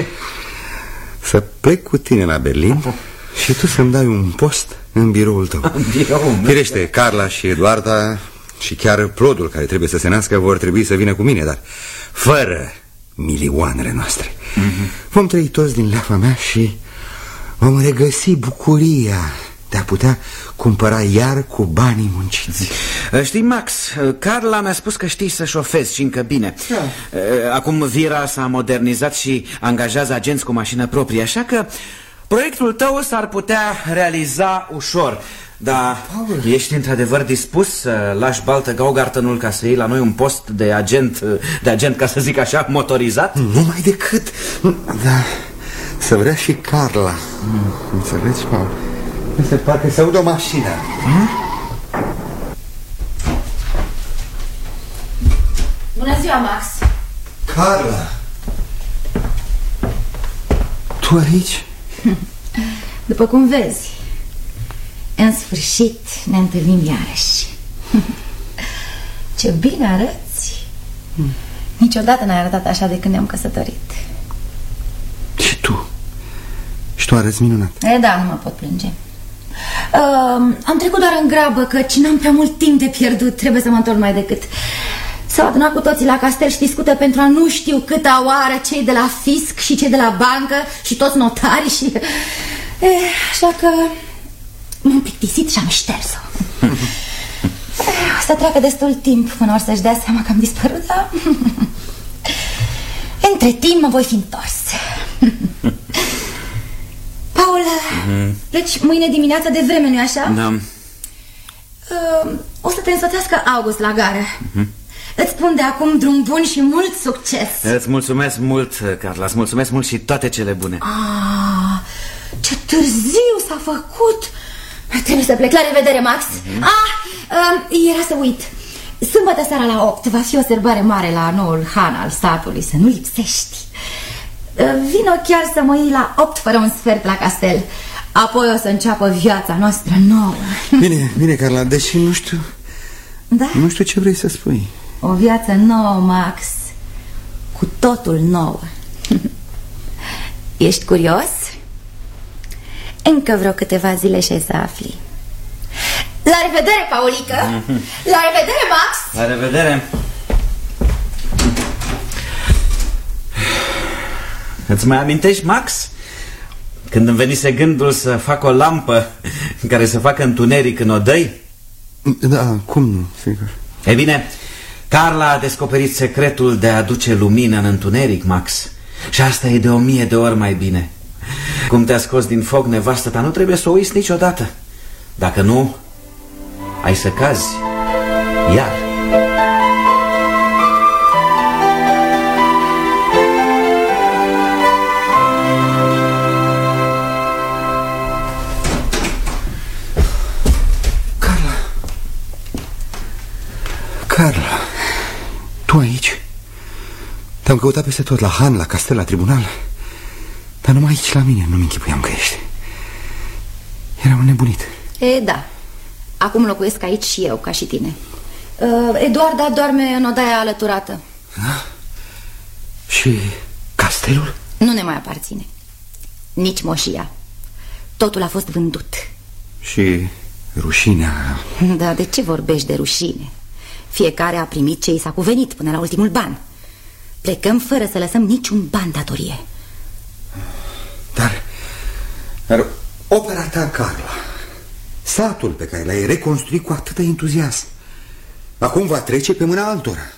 Să plec cu tine la Berlin oh. și tu să-mi dai un post în biroul tău. Birou, Firește, Carla și Eduarda și chiar Plodul care trebuie să se nască vor trebui să vină cu mine, dar fără milioanele noastre. Mm-hmm. Vom trăi toți din leafa mea și vom regăsi bucuria de a putea cumpăra iar cu banii munciți. Știi, Max, Carla mi-a spus că știi să șofezi și încă bine. Da. Acum Vira s-a modernizat și angajează agenți cu mașină proprie, așa că proiectul tău s-ar putea realiza ușor. Dar Paul, ești într-adevăr dispus să lași baltă Gaugartenul ca să iei la noi un post de agent, de agent, ca să zic așa, motorizat? Nu mai decât. Da, să vrea și Carla. mm. Înțelegi, Paul? Se parcă se audă o mașină. hmm? Bună ziua, Max. Carla, tu aici? După cum vezi, în sfârșit ne întâlnim iarăși. Ce bine arăți. hmm. Niciodată n-ai arătat așa de când ne-am căsătorit. Și tu? Și tu arăți minunat. E, da, nu mă pot plânge. uh, Am trecut doar în grabă, căci n-am prea mult timp de pierdut. Trebuie să mă întorc mai decât. S-au adunat cu toții la castel și discută pentru a nu știu câta oară cei de la fisc și cei de la bancă și toți notarii și... E, așa că m-am plictisit și am șters-o. O să treacă destul timp până or să-și dea seama că am dispărut, dar... Între timp mă voi fi întors. Paul, mm-hmm. Deci mâine dimineața de vreme, nu-i așa? Da. uh, O să te însoțească August la gară. mm-hmm. Îți spun de acum drum bun și mult succes. Îți mulțumesc mult, Carla, îți mulțumesc mult și toate cele bune. Ah, ce târziu s-a făcut. Trebuie să plec, la revedere, Max. mm-hmm. Ah, uh, era să uit. Sâmbătă seara la opt va fi o sărbare mare la noul han al satului. Să nu lipsești. Vino chiar să mă iei la opt fără un sfert la castel. Apoi o să înceapă viața noastră nouă. Bine, bine, Carla, deși nu știu. Da? Nu știu ce vrei să spui. O viață nouă, Max. Cu totul nouă. Ești curios? Încă vreo câteva zile și ai să afli. La revedere, Paulică. La revedere, Max. La revedere. Îți mai amintești, Max? Când îmi venise gândul să fac o lampă care să facă întuneric în odăi? Da, cum nu, sigur. E bine, Carla a descoperit secretul de a aduce lumină în întuneric, Max. Și asta e de o mie de ori mai bine. Cum te-a scos din foc nevastă ta, nu trebuie să o uiți niciodată. Dacă nu, ai să cazi iar. Carla, tu aici? Te-am căutat peste tot, la Han, la castel, la tribunal, dar numai aici la mine nu-mi închipuiam că ești. Eram nebunit. E, da. Acum locuiesc aici și eu, ca și tine. uh, Eduarda doarme în odaia alăturată. Da? Și castelul? Nu ne mai aparține. Nici moșia. Totul a fost vândut. Și rușinea? Da, de ce vorbești de rușine? Fiecare a primit ce i s-a cuvenit până la ultimul ban. Plecăm fără să lăsăm niciun ban datorie. Dar, dar opera ta, Carla, satul pe care l-ai reconstruit cu atâta entuziasm, acum va trece pe mâna altora.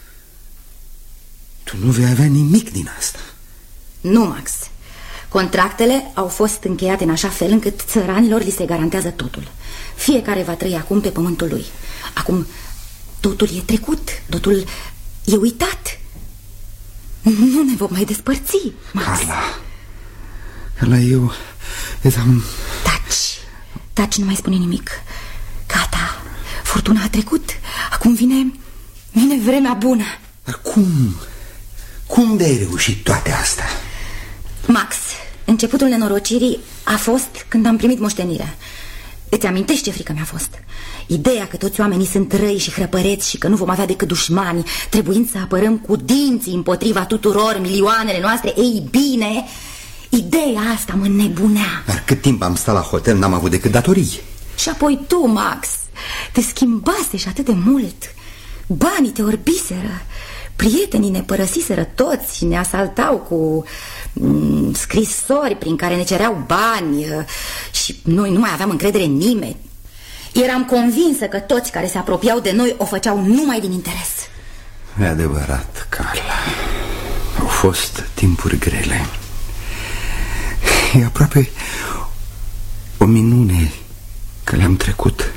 Tu nu vei avea nimic din asta. Nu, Max. Contractele au fost încheiate în așa fel încât țăranilor li se garantează totul. Fiecare va trăi acum pe pământul lui. Acum totul e trecut, totul e uitat. Nu ne vom mai despărți, Max. Carla, Carla, eu... eu am... Taci, taci, nu mai spune nimic. Gata, furtuna a trecut. Acum vine, vine vremea bună. Dar cum? Cum de-ai reușit toate astea? Max, începutul nenorocirii a fost când am primit moștenirea. Îți amintești ce frică mi-a fost? Ideea că toți oamenii sunt răi și hrăpăreți și că nu vom avea decât dușmani, trebuind să apărăm cu dinții împotriva tuturor milioanele noastre. Ei bine, ideea asta mă nebunea. Dar cât timp am stat la hotel n-am avut decât datorii. Și apoi tu, Max, te schimbase și atât de mult. Banii te orbiseră. Prietenii ne părăsiseră toți și ne asaltau cu mm, scrisori prin care ne cereau bani. Și noi nu mai aveam încredere în nimeni. Eram convinsă că toți care se apropiau de noi o făceau numai din interes. E adevărat, Carla. Au fost timpuri grele. E aproape o minune că le-am trecut.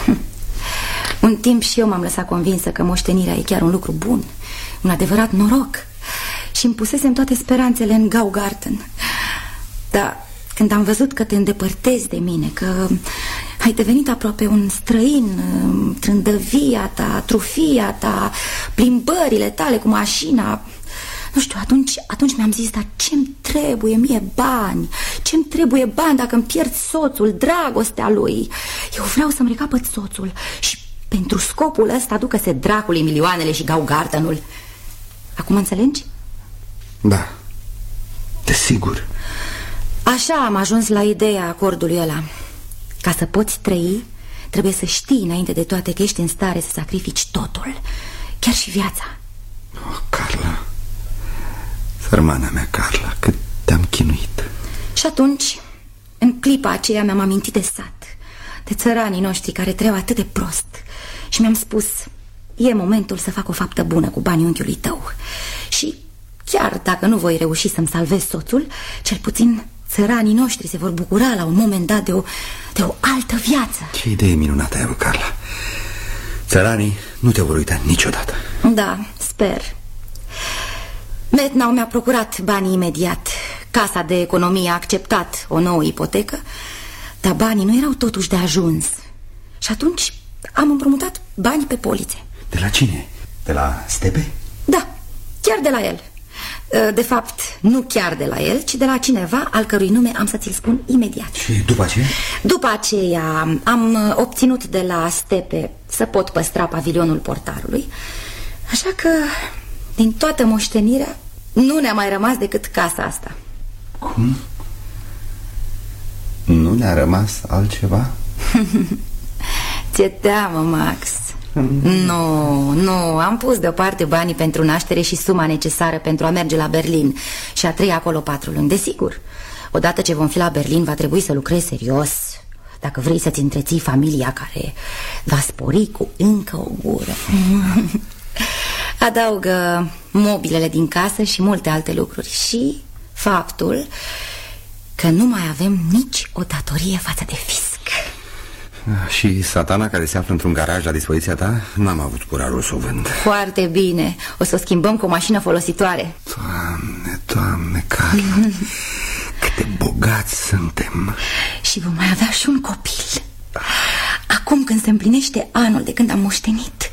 Un timp și eu m-am lăsat convinsă că moștenirea e chiar un lucru bun, un adevărat noroc. Și îmi pusesem toate speranțele în Gaugarten. Dar când am văzut că te îndepărtezi de mine, că ai devenit aproape un străin, trândăvia ta, trufia ta, plimbările tale cu mașina, nu știu, atunci, atunci mi-am zis, dar ce-mi trebuie mie bani? Ce-mi trebuie bani dacă îmi pierd soțul, dragostea lui? Eu vreau să-mi recapăt soțul și pentru scopul ăsta ducă-se dracului milioanele și Gaugartenul. Acum înțelegi? Da, desigur. Așa am ajuns la ideea acordului ăla. Ca să poți trăi, trebuie să știi înainte de toate că ești în stare să sacrifici totul, chiar și viața. Oh, Carla, sărmana mea, Carla, cât te-am chinuit. Și atunci, în clipa aceea mi-am amintit de sat, de țăranii noștri care trăiau atât de prost. Și mi-am spus, e momentul să fac o faptă bună cu banii unchiului tău. Și chiar dacă nu voi reuși să-mi salvez soțul, cel puțin țăranii noștri se vor bucura la un moment dat de o, de o altă viață. Ce idee minunată ai, Carla. Țăranii nu te vor uita niciodată. Da, sper. Metnau mi-a procurat banii imediat. Casa de economie a acceptat o nouă ipotecă, dar banii nu erau totuși de ajuns. Și atunci am împrumutat bani pe polițe. De la cine? De la Stepe? Da, chiar de la el. De fapt, nu chiar de la el, ci de la cineva al cărui nume am să ți-l spun imediat. Și după aceea? După aceea am obținut de la Stepe să pot păstra pavilionul portarului. Așa că, din toată moștenirea, nu ne-a mai rămas decât casa asta. Cum? Nu ne-a rămas altceva? Ți-e teamă, Max. Nu, nu, am pus deoparte banii pentru naștere și suma necesară pentru a merge la Berlin și a trăi acolo patru luni. Desigur, odată ce vom fi la Berlin va trebui să lucrezi serios dacă vrei să-ți întreții familia care va spori cu încă o gură. Adaugă mobilele din casă și multe alte lucruri și faptul că nu mai avem nici o datorie față de fisc. Și Satana care se află într-un garaj la dispoziția ta, n-am avut curajul să o vând. Foarte bine, o să o schimbăm cu o mașină folositoare. Doamne, Doamne, Carla, cât de bogați suntem. Și vom mai avea și un copil. Acum când se împlinește anul de când am moștenit.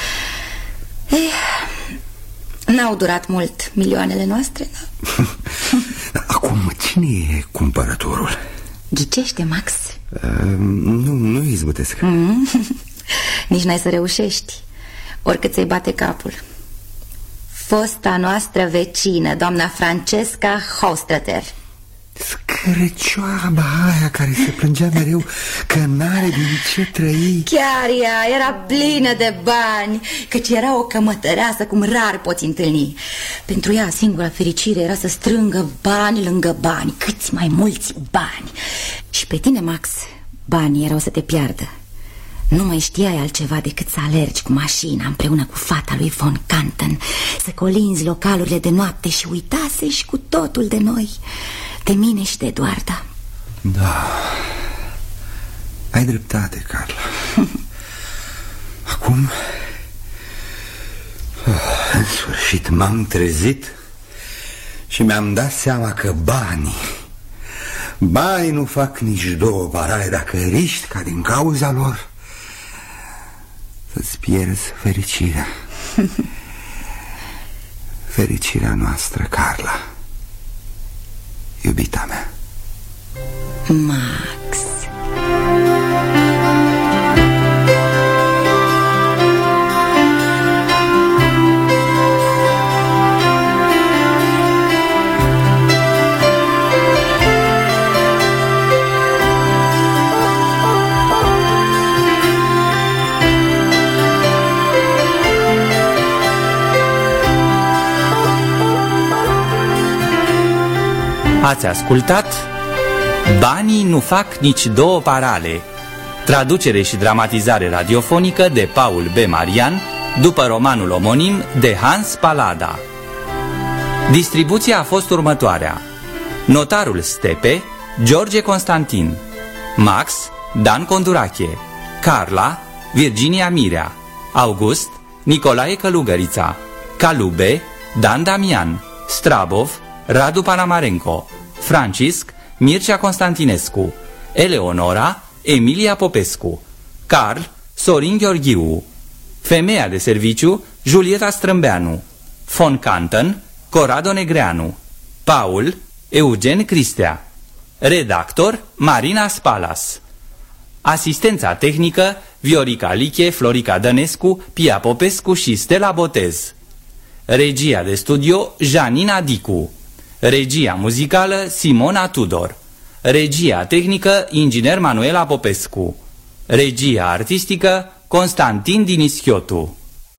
Eh, n-au durat mult milioanele noastre, da? Acum, cine e cumpărătorul? Ghicește, Max. uh, Nu, nu izbutesc. mm. Nici n-ai să reușești, oricât ți-ai bate capul. Fosta noastră vecină, doamna Francesca Hostrater. Scrăcioaba aia care se plângea mereu că n-are din ce trăi. Chiar ea era plină de bani, căci era o cămătăreasă cum rar poți întâlni. Pentru ea singura fericire era să strângă bani lângă bani, câți mai mulți bani. Și pe tine, Max, banii erau să te piardă. Nu mai știai altceva decât să alergi cu mașina împreună cu fata lui von Canton, să colinzi localurile de noapte și uitase și cu totul de noi, de mine și de Eduarda. Da, ai dreptate, Carla. Acum, în sfârșit m-am trezit și mi-am dat seama că banii Banii nu fac nici două parale dacă riști ca din cauza lor să-ți pierzi fericirea. Fericirea noastră, Carla, iubita mea. Max. Ați ascultat Banii nu fac nici două parale, traducere și dramatizare radiofonică de Paul B. Marian, după romanul omonim de Hans Palada. Distribuția a fost următoarea: Notarul Stepe, George Constantin; Max, Dan Condurache; Carla, Virginia Mirea; August, Nicolae Călugărița; Calube, Dan Damian; Strabov, Radu Panamarenco; Francisc, Mircea Constantinescu; Eleonora, Emilia Popescu; Carl, Sorin Gheorghiu; Femeia de serviciu, Julieta Strâmbeanu; von Canton, Corrado Negreanu; Paul, Eugen Cristea; redactor, Marina Spalas; asistența tehnică, Viorica Liche, Florica Dănescu, Pia Popescu și Stella Botez; regia de studio, Janina Dicu; regia muzicală, Simona Tudor; regia tehnică, inginer Manuela Popescu; regia artistică, Constantin Dinischiotu.